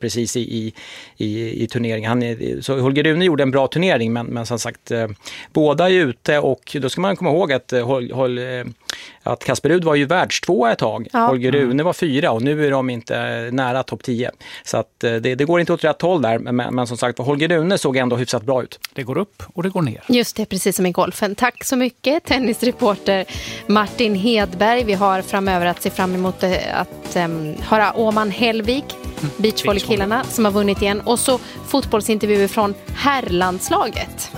precis i, i, i, i turneringen. Han, så Holger Rune gjorde en bra turnering, men, men som sagt, eh, båda är ute, och då ska man komma ihåg att, eh, håll, håll, eh, att Kasper Ruud var ju världstvåa ett tag. Ja. Holger Rune var fyra, och nu är de inte nära topp tio. Så att, eh, det, det går inte åt rätt håll där, men, men som sagt, Holger Rune såg ändå hyfsat bra ut. Det går upp och det går ner. Just det, precis som i golfen. Tack så mycket, tennisreporter Martin Hedberg. Vi har framöver att se fram emot att um, höra Åman Hellvik, mm. beachvolleykillarna som har vunnit igen, och så fotbollsintervjuer från herrlandslaget.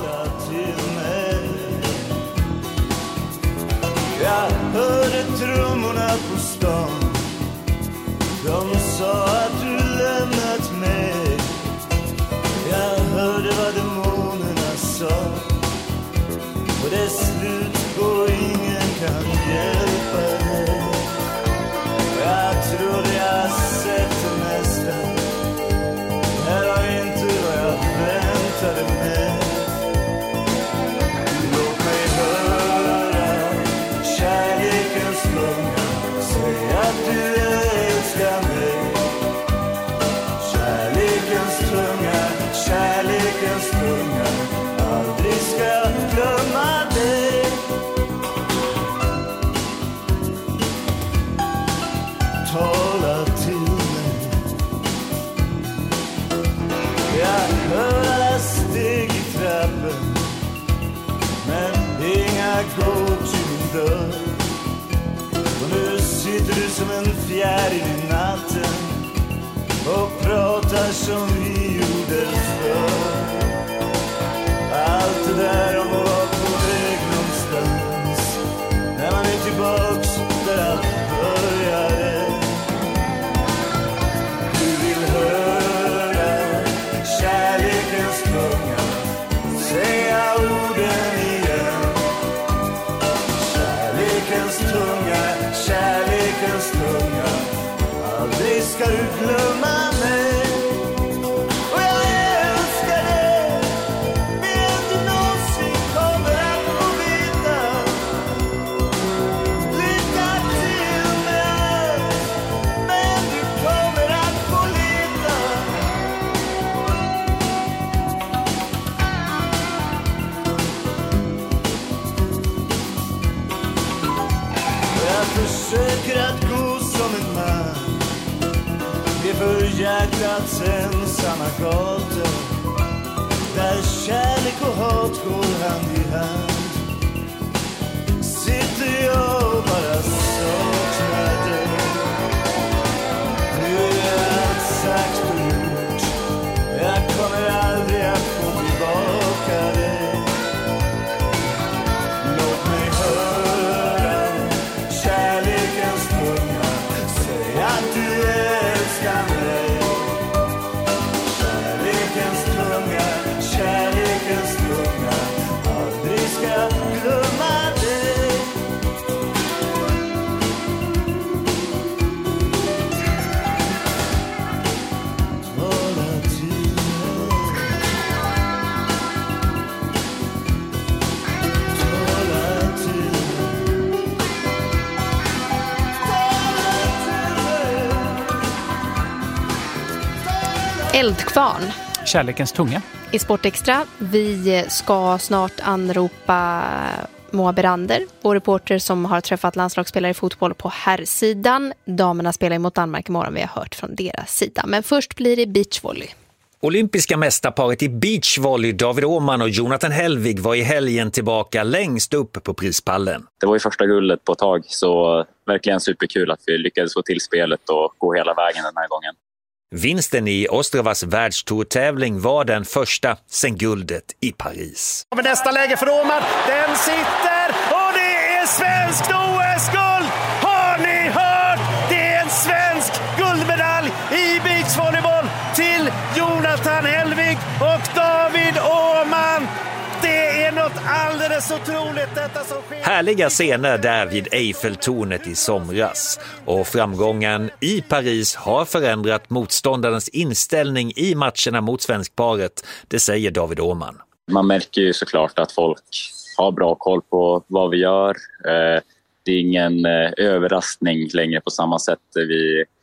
Jag hörde trummorna på stan. De sa att du lämnat mig. Jag hörde vad demonerna sa. Och det är slut och ingen kan hjälpa dig. Jag trodde jag sett det mesta. Det här var inte vad jag väntade mig. Låt mig höra kärlekens långa. Säg att du älskar mig. Kärlekens tunga, kärlekens tunga. Aldrig ska jag glömma dig. Tala till mig. Jag hör steg i trappen, men inga går till min dörr. Och nu sitter du som en fjäril i natten och pratar som vi gjorde förr. Allt det där om att vara på väg någonstans, när man är tillbaks där allt började. Du vill höra kärlekens tunga säga orden igen. Kärlekens tunga, kärlekens tunga. Aldrig ska du glömma mig. Och jag älskar dig mer än du någonsin kommer att få veta. Lycka till med allt, men du kommer att få leta. Jag försöker att gå som en man. Det är för hjärtats ensamma gator, där kärlek och hat går hand i hand. Sitter jag och bara saknar dig. Nu är allt sagt och gjort. Jag kommer aldrig att få tillbaka dig. Låt mig höra kärlekens tunga. Säg att du älskar mig. Kärlekens tunga, kärlekens tunga. Aldrig ska jag glömma dig. Tala till mig. Tala till mig. Eldkvarn Kärlekens tunga. i Sportextra. Vi ska snart anropa Moa Berander, vår reporter som har träffat landslagsspelare i fotboll på herrsidan. Damerna spelar mot Danmark imorgon, vi har hört från deras sida. Men först blir det beachvolley. Olympiska mästarparet i beachvolley David Åman och Jonathan Hellvig var i helgen tillbaka längst upp på prispallen. Det var ju första guldet på ett tag, så verkligen superkul att vi lyckades få till spelet och gå hela vägen den här gången. Vinsten i Ostravas världstourtävling var den första sen guldet i Paris. Men nästa läge för Åman, den sitter och det är svenskt O S-guld! Har ni hört? Det är en svensk guldmedalj i beachvolleyboll till Jonathan Hellvig och David Åman. Det är något alldeles otroligt detta som sker. Härliga scener där vid Eiffeltornet i somras. Och framgången i Paris har förändrat motståndarens inställning i matcherna mot svenskparet. Det säger David Åman. Man märker ju såklart att folk har bra koll på vad vi gör. Det är ingen överraskning längre på samma sätt. Vi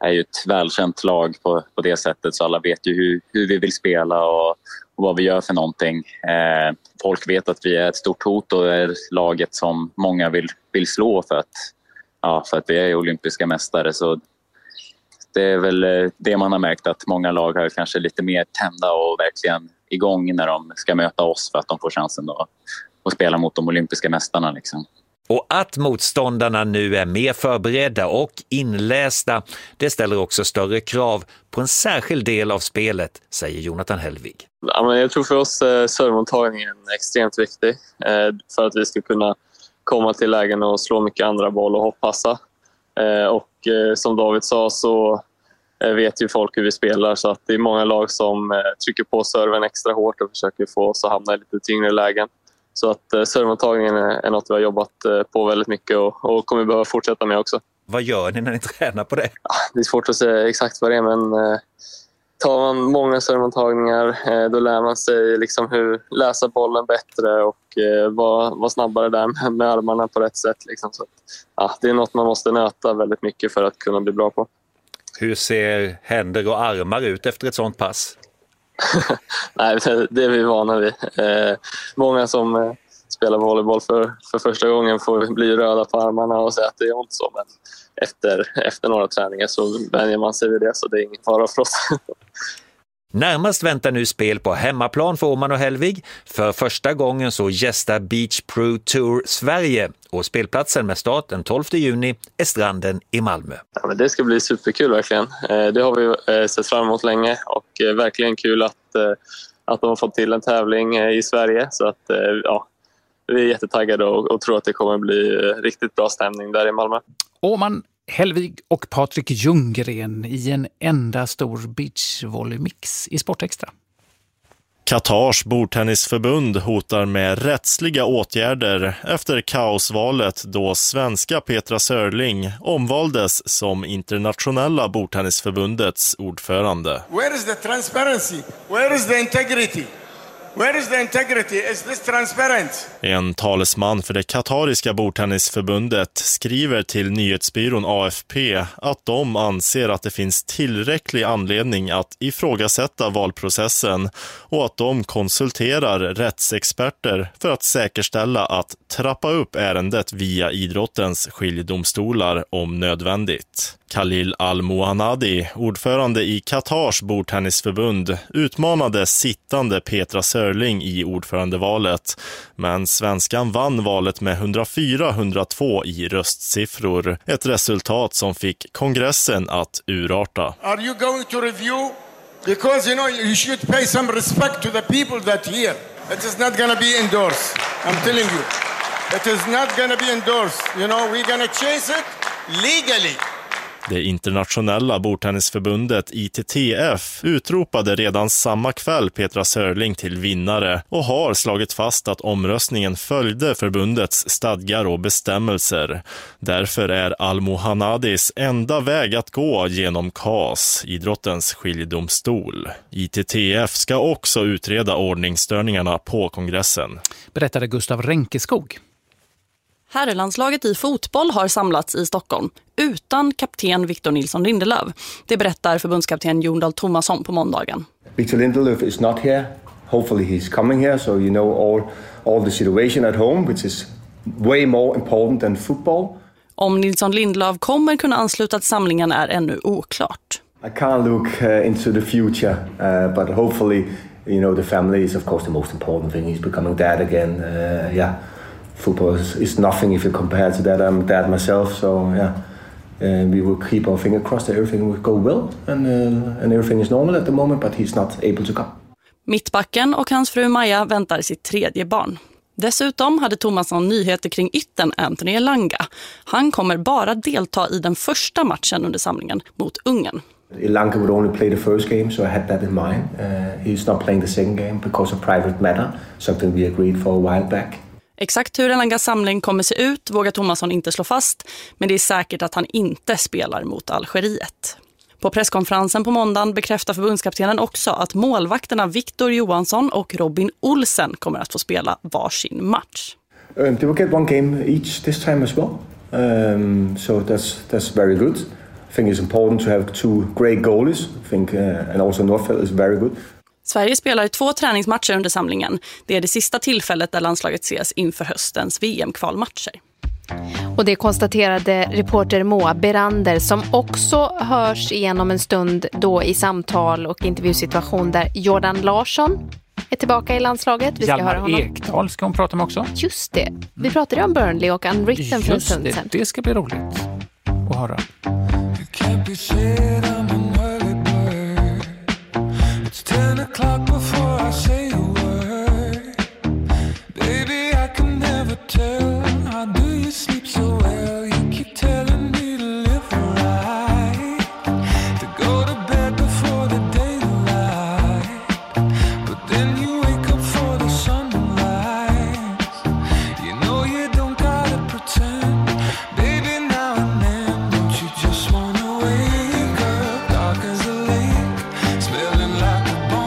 är ju ett välkänt lag på, på det sättet, så alla vet ju hur, hur vi vill spela och, och vad vi gör för någonting. Eh, folk vet att vi är ett stort hot och är laget som många vill, vill slå för att, ja, för att vi är olympiska mästare. Så det är väl det man har märkt, att många lag har kanske lite mer tända och verkligen igång när de ska möta oss för att de får chansen då att spela mot de olympiska mästarna liksom. Och att motståndarna nu är mer förberedda och inlästa, det ställer också större krav på en särskild del av spelet, säger Jonathan Hellvig. Ja, men jag tror för oss är servemottagningen extremt viktig eh, för att vi ska kunna komma till lägen och slå mycket andra boll och hoppassa. Eh, och eh, som David sa så eh, vet ju folk hur vi spelar, så att det är många lag som eh, trycker på serven extra hårt och försöker få oss att hamna i lite tyngre lägen. Så att eh, servemottagningen är, är något vi har jobbat eh, på väldigt mycket och, och kommer behöva fortsätta med också. Vad gör ni när ni tränar på det? Ja, det är svårt att säga exakt vad det är, men eh, tar man många servemottagningar eh, då lär man sig liksom hur läsa bollen bättre och eh, vara, vara snabbare där med, med armarna på rätt sätt. Liksom. Så att, ja, det är något man måste nöta väldigt mycket för att kunna bli bra på. Hur ser händer och armar ut efter ett sånt pass? Nej, det är vi vana vid. Eh, många som eh, spelar volleyboll för, för första gången får bli röda på armarna och säga att det är ont så. Men efter, efter några träningar så vänjer man sig vid det, så det är ingen fara för oss. Närmast väntar nu spel på hemmaplan för Åman och Hellvig. För första gången så gästar Beach Pro Tour Sverige och spelplatsen med start den tolfte juni är Stranden i Malmö. Ja, men det ska bli superkul verkligen. Det har vi sett fram emot länge och verkligen kul att, att de har fått till en tävling i Sverige. Så att, ja, vi är jättetaggade och, och tror att det kommer bli riktigt bra stämning där i Malmö. Åman, Hellvig och Patrik Ljunggren i en enda stor beachvolleymix i Sportextra. Katars bordtennisförbund hotar med rättsliga åtgärder efter kaosvalet då svenska Petra Sörling omvaldes som internationella bordtennisförbundets ordförande. Where is the transparency? Where is the integrity? Where is the integrity? Is this transparent? En talesman för det katariska bordtennisförbundet skriver till nyhetsbyrån A F P att de anser att det finns tillräcklig anledning att ifrågasätta valprocessen och att de konsulterar rättsexperter för att säkerställa att trappa upp ärendet via idrottens skiljedomstolar om nödvändigt. Khalil Al-Mohanadi, ordförande i Katars bordtennisförbund, utmanade sittande Petra Sörling i ordförandevalet, men svenskan vann valet med hundrafyra hundratvå i röstsiffror, ett resultat som fick kongressen att urarta. Are you going to review? Because you know you should pay some respect to the people that here. It is not going to be endorsed. I'm telling you. It is not going to be endorsed. You know, we're going to chase it legally. Det internationella bordtennisförbundet I T T F utropade redan samma kväll Petra Sörling till vinnare och har slagit fast att omröstningen följde förbundets stadgar och bestämmelser. Därför är Al-Mohanadis enda väg att gå genom K A S, idrottens skiljedomstol. I T T F ska också utreda ordningsstörningarna på kongressen. Berättade Gustav Ränkeskog. Herrelandslaget i fotboll har samlats i Stockholm utan kapten Victor Nilsson Lindelöf. Det berättar förbundskapten Jon Dahl Tomasson på måndagen. Victor Lindelöf is not here. Hopefully he's coming here, so you know all all the situation at home, which is way more important than football. Om Nilsson Lindelöf kommer kunna ansluta till samlingen är ännu oklart. I can't look uh, into the future, uh, but hopefully, you know, the family is of course the most important thing. He's becoming dad again. Uh, yeah. Football is, is nothing if you compare to that. I'm a dad myself, so yeah, uh, we will keep our finger crossed that everything will go well and uh, and everything is normal at the moment, but he's not able to come. Mittbacken och hans fru Maja väntar sitt tredje barn. Dessutom hade Tomasson nyheter kring ytten Anthony Elanga. Han kommer bara delta i den första matchen under samlingen mot Ungern. Elanga would only play the first game, so I had that in mind. Uh, he's not playing the second game because of private matter, something we agreed for a while back. Exakt hur Elangas samling kommer se ut vågar Tomasson inte slå fast, men det är säkert att han inte spelar mot Algeriet. På presskonferensen på måndagen bekräftar förbundskaptenen också att målvakterna Victor Johansson och Robin Olsen kommer att få spela varsin match. Um, they will get one game each this time as well, um, so that's that's very good. I think it's important to have two great goalies. I think, uh, and also Nordfeldt is very good. Sverige spelar två träningsmatcher under samlingen. Det är det sista tillfället där landslaget ses inför höstens V M-kvalmatcher. Och det konstaterade reporter Moa Berander, som också hörs igenom en stund då i samtal och intervjusituation där Jordan Larsson är tillbaka i landslaget. Vi ska Hjalmar höra honom. Ekdal ska hon prata med också. Just det. Vi pratade om Burnley och Unwritten för en stund sedan. Det, det ska bli roligt att höra. ten o'clock before I say a word. Baby, I can never tell. How do you sleep so well? You keep telling me to live right, to go to bed before the daylight, but then you wake up for the sunrise. You know you don't gotta pretend. Baby, now and then, don't you just wanna wake up dark as a lake, smelling like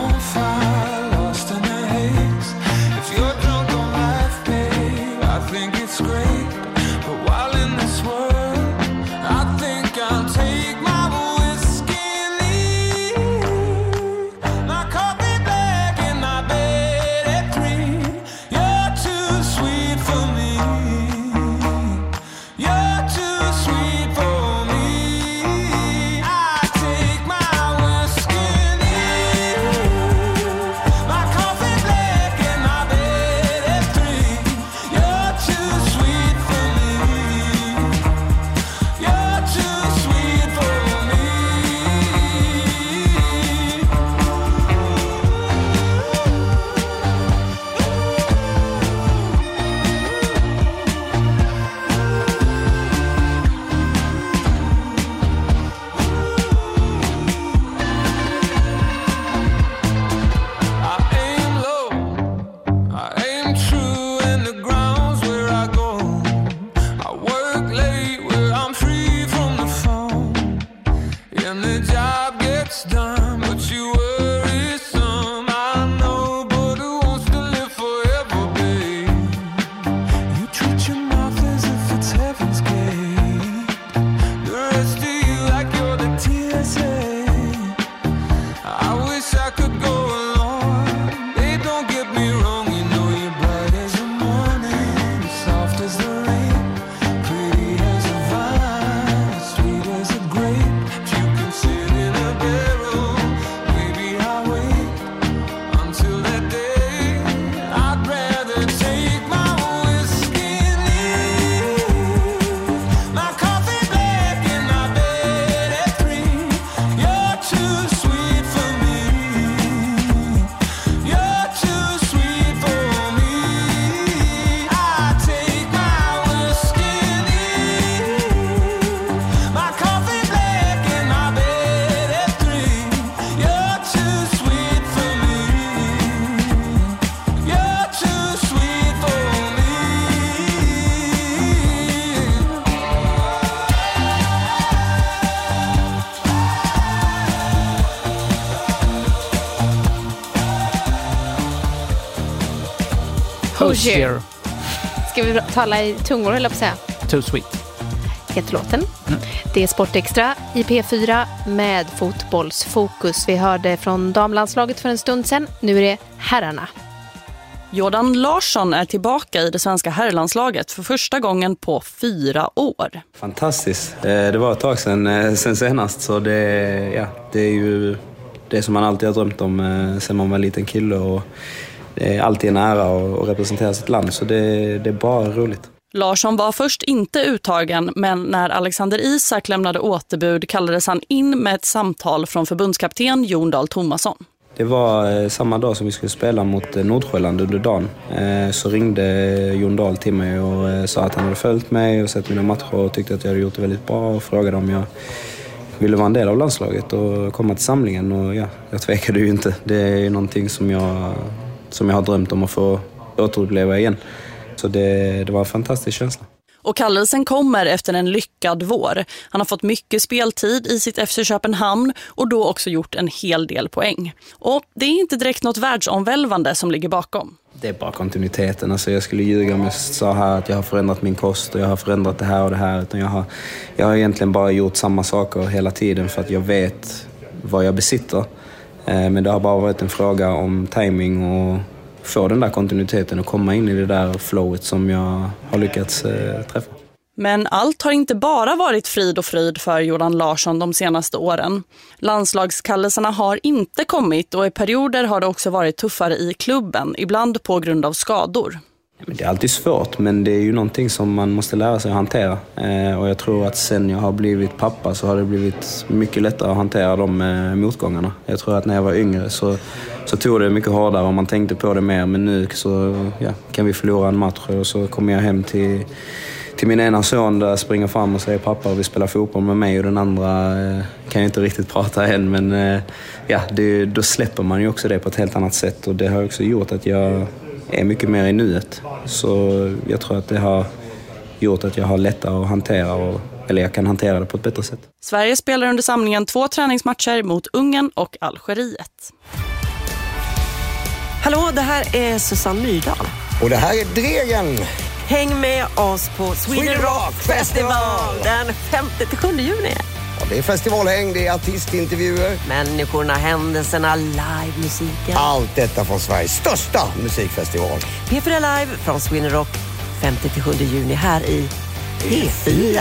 Hozier. Ska vi tala i tungor, eller på säga? Too Sweet. Heter låten. Mm. Det är Sportextra i P fyra med fotbollsfokus. Vi hörde från damlandslaget för en stund sedan. Nu är det herrarna. Jordan Larsson är tillbaka i det svenska herrlandslaget för första gången på fyra år. Fantastiskt. Det var ett tag sedan, sen senast, så det, ja, det är ju det som man alltid har drömt om sen man var en liten kille, och det är alltid en ära att representera sitt land, så det, det är bara roligt. Larsson var först inte uttagen, men när Alexander Isak lämnade återbud kallades han in med ett samtal från förbundskapten Jon Dahl Tomasson. Det var samma dag som vi skulle spela mot Nordsjälland under dagen. Så ringde Jon Dahl till mig och sa att han hade följt mig och sett mina matcher och tyckte att jag hade gjort det väldigt bra, och frågade om jag ville vara en del av landslaget och komma till samlingen. Och ja, jag tvekade ju inte. Det är någonting som jag, som jag har drömt om att få återuppleva igen. Så det, det var en fantastisk känsla. Och kallelsen kommer efter en lyckad vår. Han har fått mycket speltid i sitt F C Köpenhamn och då också gjort en hel del poäng. Och det är inte direkt något världsomvälvande som ligger bakom. Det är bara kontinuiteten. Alltså jag skulle ljuga om jag sa här att jag har förändrat min kost och jag har förändrat det här och det här. Utan jag har, jag har egentligen bara gjort samma saker hela tiden för att jag vet vad jag besitter. Men det har bara varit en fråga om timing och få den där kontinuiteten och komma in i det där flowet som jag har lyckats träffa. Men allt har inte bara varit frid och fröjd för Jordan Larsson de senaste åren. Landslagskallelserna har inte kommit och i perioder har det också varit tuffare i klubben, ibland på grund av skador. Det är alltid svårt, men det är ju någonting som man måste lära sig att hantera. Och jag tror att sen jag har blivit pappa så har det blivit mycket lättare att hantera de motgångarna. Jag tror att när jag var yngre så, så tog det mycket hårdare och man tänkte på det mer. Men nu så ja, kan vi förlora en match och så kommer jag hem till... Till min ena son där springer fram och säger pappa och vi spelar fotboll med mig och den andra eh, kan jag inte riktigt prata än men eh, ja, det, då släpper man ju också det på ett helt annat sätt och det har också gjort att jag är mycket mer i nuet. Så jag tror att det har gjort att jag har lättare att hantera och, eller jag kan hantera det på ett bättre sätt. Sverige spelar under samlingen två träningsmatcher mot Ungern och Algeriet. Hallå, det här är Susanne Myrdal. Och det här är Dregen. Häng med oss på Sweden Rock Festival den femte till sjunde juni. Ja, det är festivalhäng, det är artistintervjuer. Människorna, händelserna, livemusiken. Allt detta från Sveriges största musikfestival. P fyra Live från Sweden Rock femte till sjunde juni här i P fyra.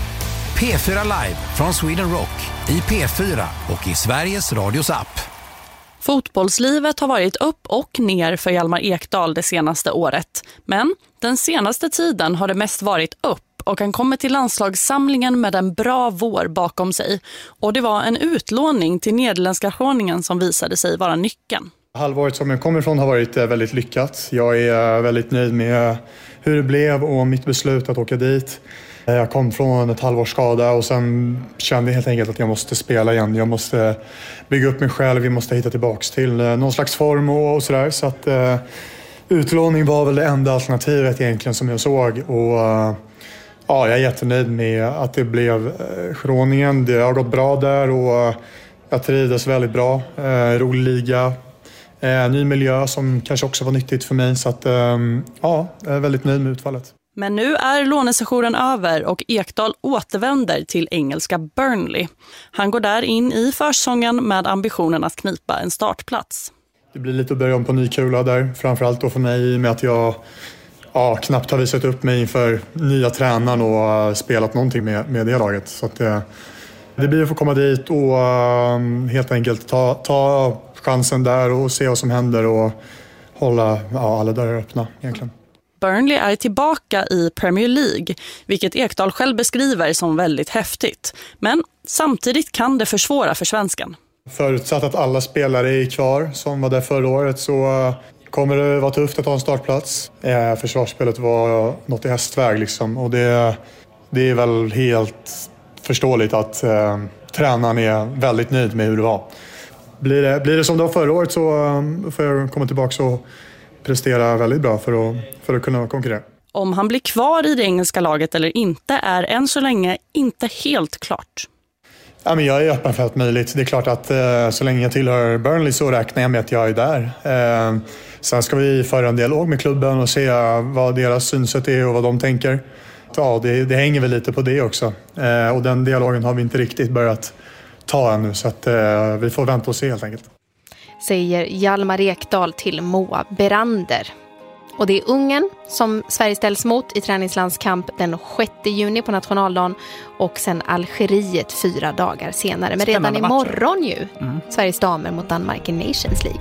P fyra Live från Sweden Rock i P fyra och i Sveriges Radios app. Fotbollslivet har varit upp och ner för Hjalmar Ekdal det senaste året. Men den senaste tiden har det mest varit upp och han kommer till landslagssamlingen med en bra vår bakom sig. Och det var en utlåning till nederländska kroningen som visade sig vara nyckeln. Halvåret som jag kommer ifrån har varit väldigt lyckat. Jag är väldigt nöjd med hur det blev och mitt beslut att åka dit. Jag kom från ett halvårs skada och sen kände jag helt enkelt att jag måste spela igen. Jag måste bygga upp mig själv, vi måste hitta tillbaka till någon slags form och, och sådär. Så att uh, utlåning var väl det enda alternativet egentligen som jag såg. Och uh, ja, jag är jättenöjd med att det blev uh, Groningen. Det har gått bra där och uh, jag trivdes väldigt bra. Uh, rolig liga, uh, ny miljö som kanske också var nyttigt för mig. Så att uh, ja, jag är väldigt nöjd med utfallet. Men nu är lånesessionen över och Ekdal återvänder till engelska Burnley. Han går där in i försäsongen med ambitionen att knipa en startplats. Det blir lite att börja om på ny kula där. Framförallt då för mig med att jag ja, knappt har visat upp mig inför nya tränaren och spelat någonting med, med det laget. Så att det, det blir att få komma dit och um, helt enkelt ta, ta chansen där och se vad som händer och hålla ja, alla dörrar öppna egentligen. Burnley är tillbaka i Premier League, vilket Ekdal själv beskriver som väldigt häftigt. Men samtidigt kan det försvåra för svenskan. Förutsatt att alla spelare är kvar som var där förra året så kommer det vara tufft att ta en startplats. Försvarsspelet var något i hästväg liksom, och det, det är väl helt förståeligt att eh, tränaren är väldigt nöjd med hur det var. Blir det, blir det som det var förra året så um, får jag komma tillbaka och prestera väldigt bra för att, för att kunna konkurrera. Om han blir kvar i det engelska laget eller inte är än så länge inte helt klart. Ja, men jag är öppen för allt möjligt. Det är klart att eh, så länge jag tillhör Burnley så räknar jag med att jag är där. Eh, sen ska vi föra en dialog med klubben och se vad deras synsätt är och vad de tänker. Ja, det, det hänger väl lite på det också. Eh, och den dialogen har vi inte riktigt börjat ta ännu, så att, eh, vi får vänta och se helt enkelt. Säger Hjalmar Ekdal till Moa Berander. Och det är Ungern som Sverige ställs mot i träningslandskamp den sjätte juni på nationaldagen och sen Algeriet fyra dagar senare. Men redan imorgon ju mm. Sveriges damer mot Danmark i Nations League.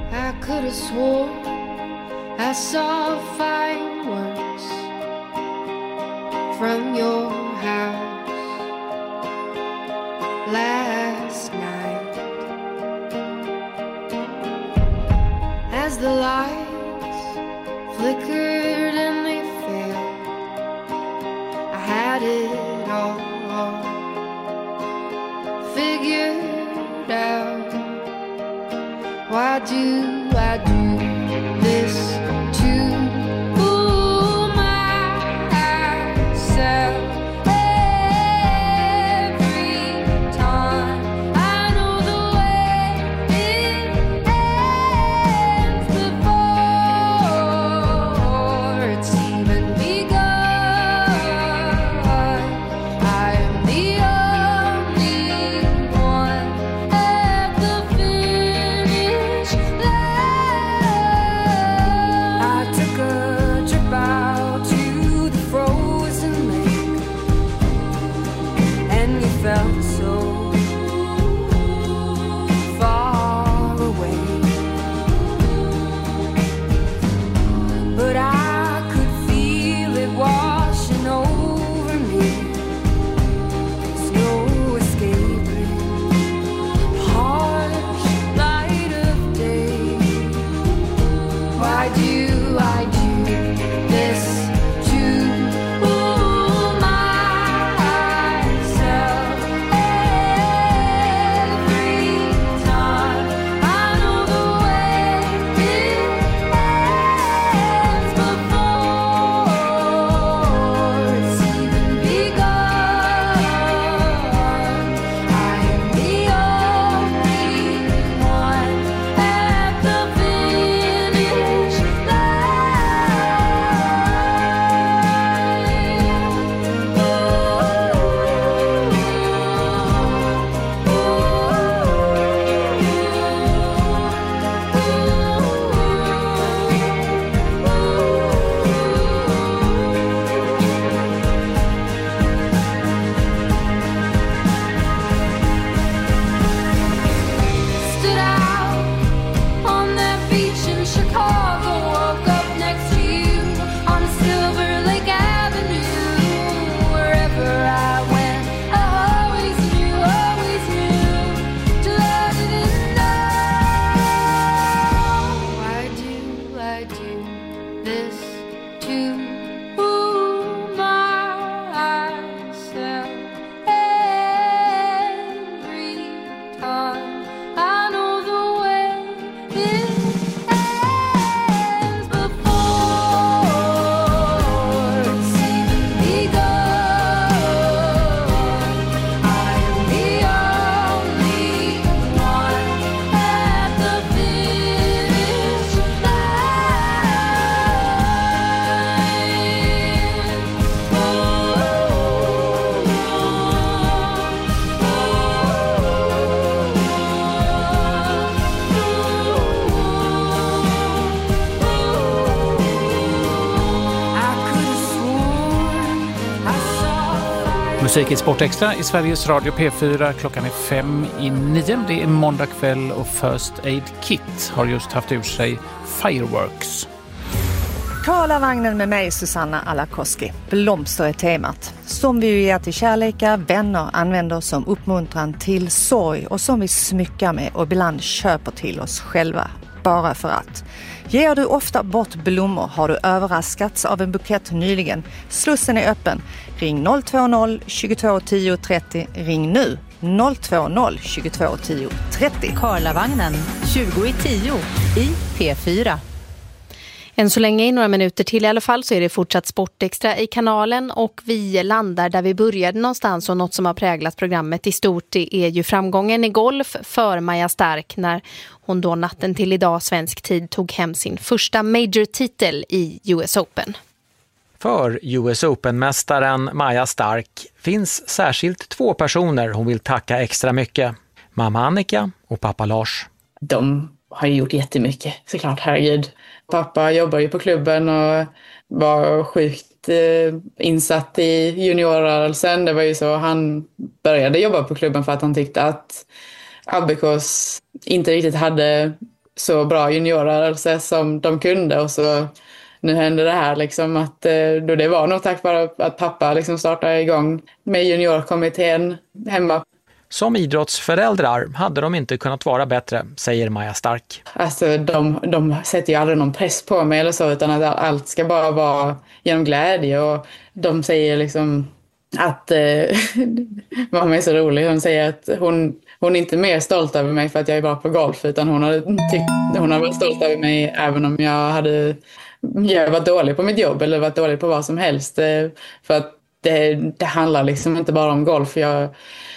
I could have sworn I saw fireworks from your house last night as the lights flickered and they failed. I had it all figured out. Why do I do this to fool myself? Musik i Sportextra i Sveriges Radio P fyra. Klockan är fem i nio. Det är måndag kväll och First Aid Kit har just haft ur sig Fireworks. Karlavagnen med mig, Susanna Alakoski. Blomster är temat. Som vi ju ger till kärleka, vänner använder som uppmuntran till sorg och som vi smyckar med och ibland köper till oss själva. Bara för att. Ger du ofta bort blommor har du överraskats av en bukett nyligen. Slussen är öppen. Ring noll två noll tjugotvå tio trettio. Ring nu noll två noll tjugotvå tio trettio. Karlavagnen tjugo i tio i P fyra. Än så länge i några minuter till i alla fall så är det fortsatt Sportextra i kanalen och vi landar där vi började någonstans och något som har präglat programmet i stort är ju framgången i golf för Maja Stark när hon då natten till idag svensk tid tog hem sin första major-titel i U S Open. För U S Open-mästaren Maja Stark finns särskilt två personer hon vill tacka extra mycket. Mamma Annika och pappa Lars. De har ju gjort jättemycket, såklart, herregud. Pappa jobbar ju på klubben och var sjukt eh, insatt i juniorrörelsen. Det var ju så han började jobba på klubben för att han tyckte att Abekos inte riktigt hade så bra juniorrörelse som de kunde. Och så nu hände det här liksom att eh, då det var nog tack vare att pappa liksom startade igång med juniorkommittén hemma. Som idrottsföräldrar hade de inte kunnat vara bättre, säger Maja Stark. Alltså de, de sätter ju aldrig någon press på mig eller så, utan att allt ska bara vara genom glädje. Och de säger liksom att, eh, mamma är så rolig, hon säger att hon, hon är inte mer stolt över mig för att jag är bra på golf, utan hon hade, tyckt, hon hade varit stolt över mig även om jag hade jag varit dålig på mitt jobb eller varit dålig på vad som helst. För att det, det handlar liksom inte bara om golf. Jag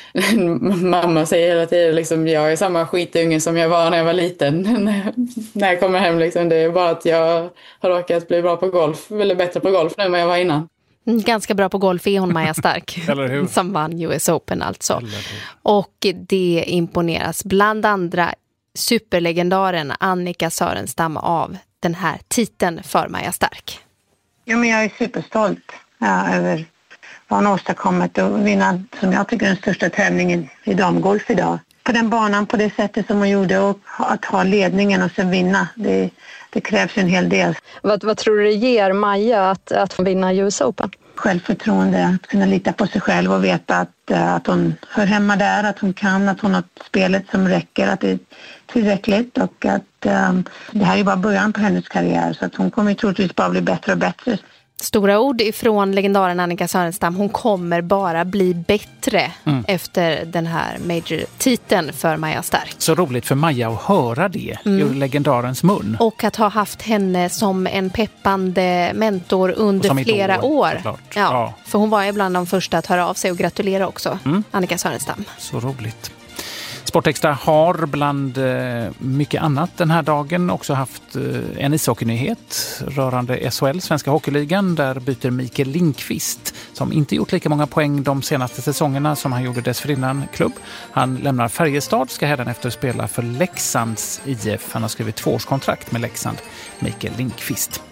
Mamma säger hela tiden liksom, jag är samma skitunge som jag var när jag var liten. När jag kommer hem liksom, det är bara att jag har råkat bli bra på golf, eller bättre på golf nu än vad jag var innan. Ganska bra på golf är hon, Maja Stark. Eller hur? Som vann U S Open alltså. Och det imponeras bland andra superlegendaren Annika Sörenstam av den här titeln för Maja Stark. Ja, men jag är superstolt ja, över vad hon åstadkommit och vinna, som jag tycker, den största tävlingen i damgolf idag. På den banan, på det sättet som hon gjorde, och att ha ledningen och sen vinna, det, det krävs en hel del. Vad, vad tror du det ger Maja att, att vinna U S Open? Självförtroende, att kunna lita på sig själv och veta att, att hon hör hemma där, att hon kan, att hon har spelet som räcker, att det är tillräckligt, och att um, det här är bara början på hennes karriär, så att hon kommer troligtvis bara bli bättre och bättre. Stora ord ifrån legendaren Annika Sörenstam. Hon kommer bara bli bättre mm. efter den här major-titeln för Maja Stark. Så roligt för Maja att höra det mm. ur legendarens mun. Och att ha haft henne som en peppande mentor under flera idol, år. Ja, ja, för hon var ibland de första att höra av sig och gratulera också, mm. Annika Sörenstam. Så roligt. Sportextra har bland mycket annat den här dagen också haft en ishockeynyhet rörande S H L, Svenska Hockeyligan. Där byter Mikael Lindqvist, som inte gjort lika många poäng de senaste säsongerna som han gjorde dessförinnan, klubb. Han lämnar Färjestad, ska hädanefter spela för Leksands I F. Han har skrivit tvåårskontrakt med Leksand, Mikael Lindqvist.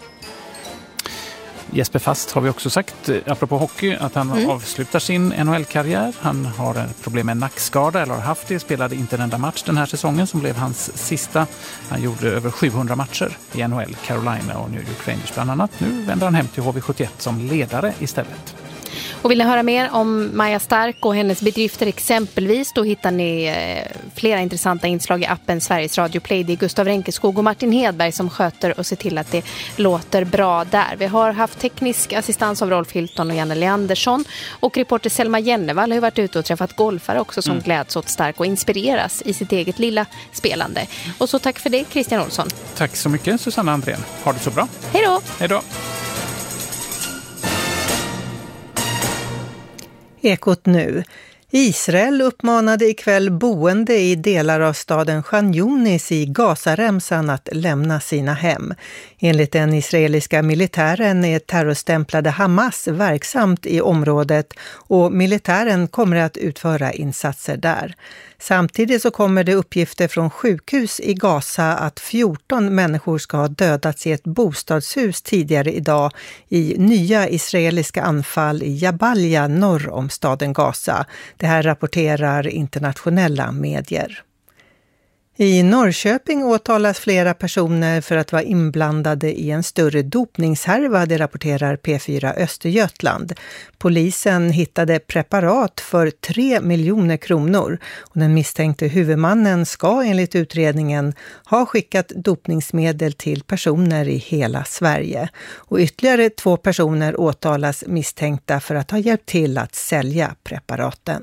Jesper Fast har vi också sagt, apropå hockey, att han mm. avslutar sin N H L-karriär. Han har ett problem med nackskada, eller har haft det. Spelade inte en enda match den här säsongen som blev hans sista. Han gjorde över sjuhundra matcher i N H L, Carolina och New York Rangers bland annat. Nu vänder han hem till H V sjuttioett som ledare istället. Och vill ni höra mer om Maja Stark och hennes bedrifter exempelvis, då hittar ni eh, flera intressanta inslag i appen Sveriges Radio Play. Det är Gustav Renkeskog och Martin Hedberg som sköter och ser till att det låter bra där. Vi har haft teknisk assistans av Rolf Hilton och Janne Leandersson, och reporter Selma Jennevall har varit ute och träffat golfare också som mm. gläds åt Stark och inspireras i sitt eget lilla spelande. Och så tack för det, Christian Olsson. Tack så mycket, Susanna Andrén. Ha det så bra. Hej då! Hej då! Ekot nu. Israel uppmanade ikväll boende i delar av staden Khan Yunis i Gazaremsan att lämna sina hem. Enligt den israeliska militären är terrorstämplade Hamas verksamt i området och militären kommer att utföra insatser där. Samtidigt så kommer det uppgifter från sjukhus i Gaza att fjorton människor ska ha dödats i ett bostadshus tidigare idag i nya israeliska anfall i Jabalia norr om staden Gaza. Det här rapporterar internationella medier. I Norrköping åtalas flera personer för att vara inblandade i en större dopningshärva, det rapporterar P fyra Östergötland. Polisen hittade preparat för tre miljoner kronor och den misstänkte huvudmannen ska enligt utredningen ha skickat dopningsmedel till personer i hela Sverige. Och ytterligare två personer åtalas misstänkta för att ha hjälpt till att sälja preparaten.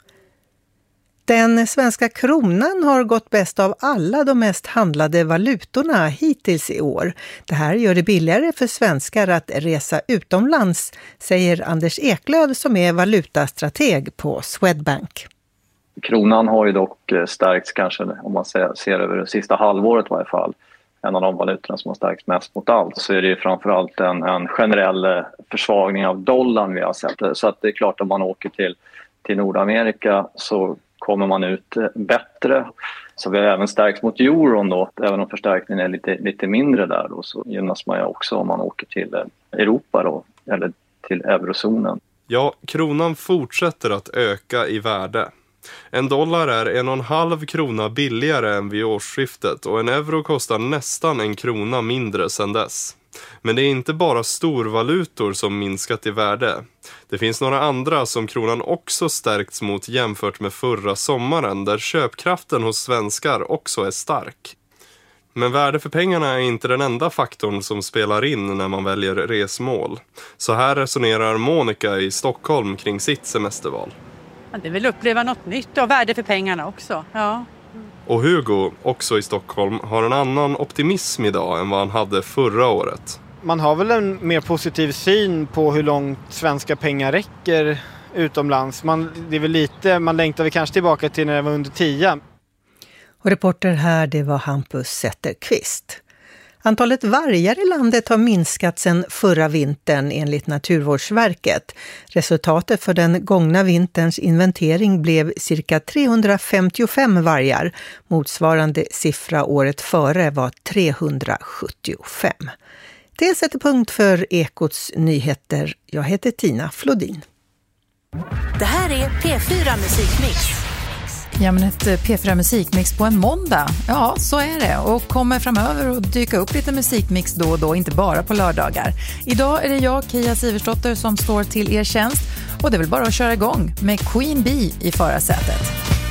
Den svenska kronan har gått bäst av alla de mest handlade valutorna hittills i år. Det här gör det billigare för svenskar att resa utomlands, säger Anders Eklöf som är valutastrateg på Swedbank. Kronan har ju dock stärkts kanske, om man ser, ser över det sista halvåret i varje fall. En av de valutorna som har stärkts mest mot allt, så är det ju framförallt en, en generell försvagning av dollarn vi har sett. Så att det är klart, om man åker till, till Nordamerika så kommer man ut bättre. Så vi har även stärkt mot euron då, även om förstärkningen är lite, lite mindre där. Då, så gynnas man ju också om man åker till Europa då, eller till eurozonen. Ja, kronan fortsätter att öka i värde. En dollar är en och en halv krona billigare än vid årsskiftet och en euro kostar nästan en krona mindre sedan dess. Men det är inte bara storvalutor som minskat i värde. Det finns några andra som kronan också stärkts mot jämfört med förra sommaren, där köpkraften hos svenskar också är stark. Men värde för pengarna är inte den enda faktorn som spelar in när man väljer resmål. Så här resonerar Monica i Stockholm kring sitt semesterval. Ja, det vill uppleva något nytt och värde för pengarna också, ja. Och Hugo, också i Stockholm, har en annan optimism idag än vad han hade förra året. Man har väl en mer positiv syn på hur långt svenska pengar räcker utomlands. Man, det är väl lite, man längtar väl kanske tillbaka till när det var under tio. Och reporter här, det var Hampus Zetterqvist. Antalet vargar i landet har minskat sedan förra vintern enligt Naturvårdsverket. Resultatet för den gångna vinterns inventering blev cirka trehundrafemtiofem vargar. Motsvarande siffra året före var trehundrasjuttiofem. Det sätter punkt för Ekots nyheter. Jag heter Tina Flodin. Det här är P fyra Musikmix. Ja, men ett P fyra Musikmix på en måndag. Ja, så är det. Och kommer framöver att dyka upp lite musikmix då och då, inte bara på lördagar. Idag är det jag, Kia Siversdotter, som står till er tjänst. Och det är väl bara att köra igång med Queen Bee i förarsätet.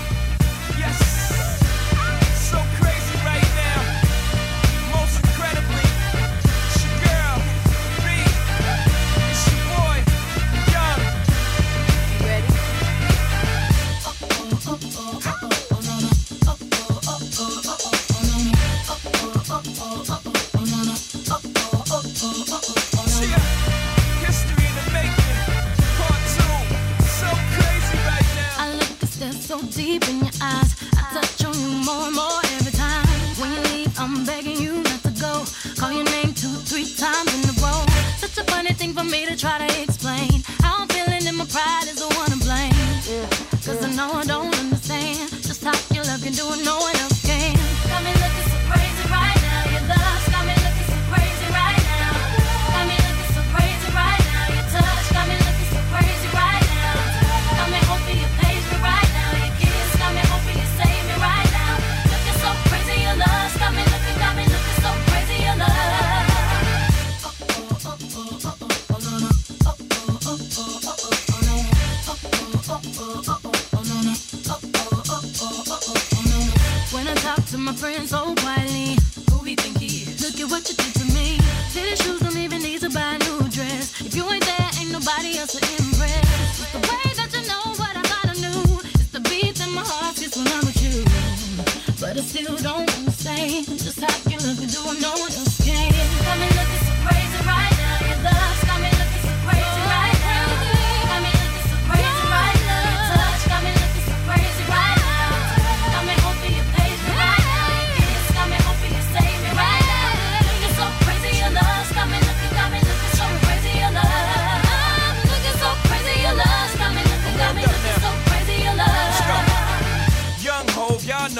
Deep in your eyes, I touch on you more and more every time. When you leave, I'm begging you not to go. Call your name two, three times in a row. Such a funny thing for me to try to explain. How I'm feeling and my pride is the one to blame. Yeah. Cause I know I don't understand just how your love can do it, no one else can. Got me looking so crazy right now. Your love got me looking so crazy right now. Got me looking so crazy right now. Your touch got me looking so crazy right now. Got me hoping you page me right now. Got me hoping you save me right now. Looking so crazy, your love got me looking, got me looking so crazy, your love. When I talk to my friends so quietly, who we think he is? Look at what you did to me. Fitted shoes don't even need to buy a new dress. If you ain't there, ain't nobody else to impress. It's the way that you know what I thought I knew. It's the beat in my heart gets when I'm with you. But I still don't understand just how you look and do what no one else can. Got me looking so crazy right now. Your love's got me looking so crazy right now. Got me looking so crazy right now. Your touch got me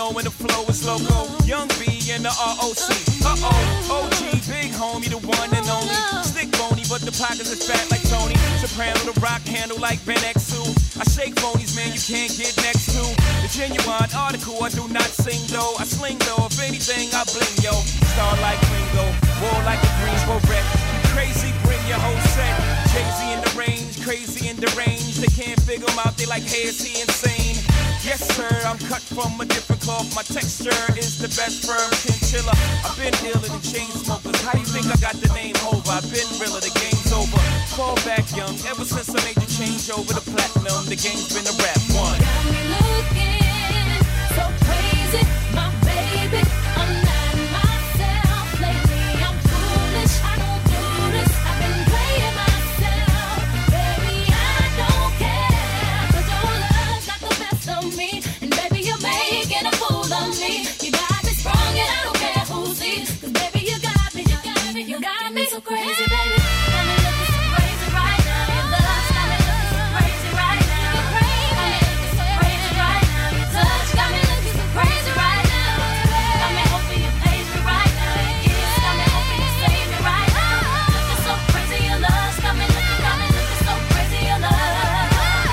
know when the flow is loco. Young B and the R O C. Uh-oh, O G, big homie, the one and only. Stick bony, but the pockets is fat like Tony. Soprano, the rock handle like Ben X two. I shake phonies, man, you can't get next to. The genuine article, I do not sing though. I sling though, if anything, I bling, yo. Star like Ringo, war like a Greensboro wreck. Crazy, bring your whole set. Jay-Z in the range, crazy in the range. They can't figure him out, they like, hey, is he insane? Yes, sir, I'm cut from a different cloth. My texture is the best firm chinchilla. I've been iller than chain smokers. How do you think I got the name over? I've been realer, the game's over. Fall back young, ever since I made the change over to platinum, the game's been a rap one. Got me looking so crazy, my baby. I'm not myself lately. I'm foolish, I don't do this. I've been playing myself, baby. I don't care, 'cause your love's not the best of me, and baby you're making a fool of me. You got me sprung and I don't care who sees, 'cause baby you got me, you got me, you got me so crazy, baby. Got me looking so crazy right now. Your love's got me looking so crazy right now. You're crazy, got me looking so crazy right now. Your touch got me looking so crazy right now. Got me hoping you please me right now. Your kiss got me hoping you save me right now. Looking so crazy, your love's got me looking, got me looking so crazy, your love.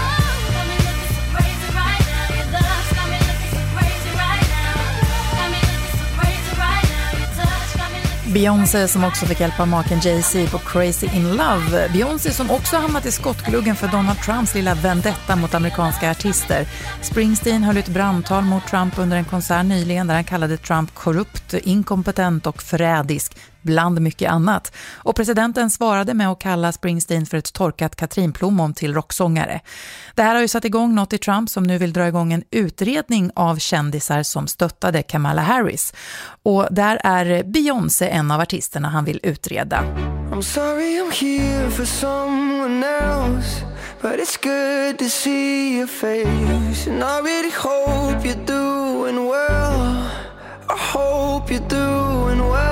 Got me looking so crazy right now. Your love's got me looking so crazy right now. Got me looking so crazy right now. Your touch got me looking. Beyoncé som också fick hjälp av maken Jay-Z på Crazy in Love. Beyoncé som också hamnat i skottgluggen för Donald Trumps lilla vendetta mot amerikanska artister. Springsteen höll ett brandtal mot Trump under en konsert nyligen där han kallade Trump korrupt, inkompetent och förrädisk, bland mycket annat. Och presidenten svarade med att kalla Springsteen för ett torkat katrinplommon till rocksångare. Det här har ju satt igång något i Trump som nu vill dra igång en utredning av kändisar som stöttade Kamala Harris. Och där är Beyoncé en av artisterna han vill utreda. I'm sorry I'm here for someone else, but it's good to see your face. And I really hope you're doing well. I hope you're doing well.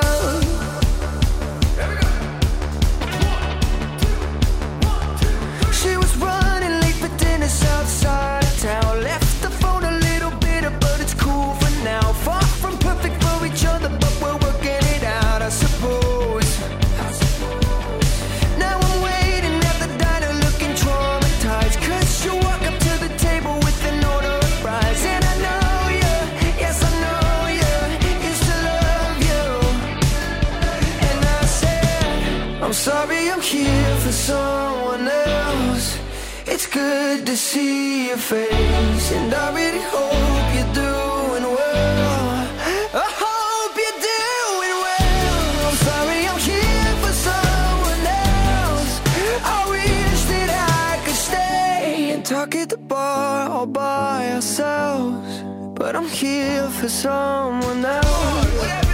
She was running late for dinner outside of town. Left the phone a little bitter, but it's cool for now. Far from perfect for each other, but we're working it out, I suppose. Now I'm waiting at the diner looking traumatized, 'cause you walk up to the table with an order of fries. And I know you, yes I know you, used to love you. And I said, I'm sorry I'm here for someone else. It's good to see your face, and I really hope you're doing well. I hope you're doing well. I'm sorry I'm here for someone else. I wish that I could stay and talk at the bar all by ourselves, but I'm here for someone else.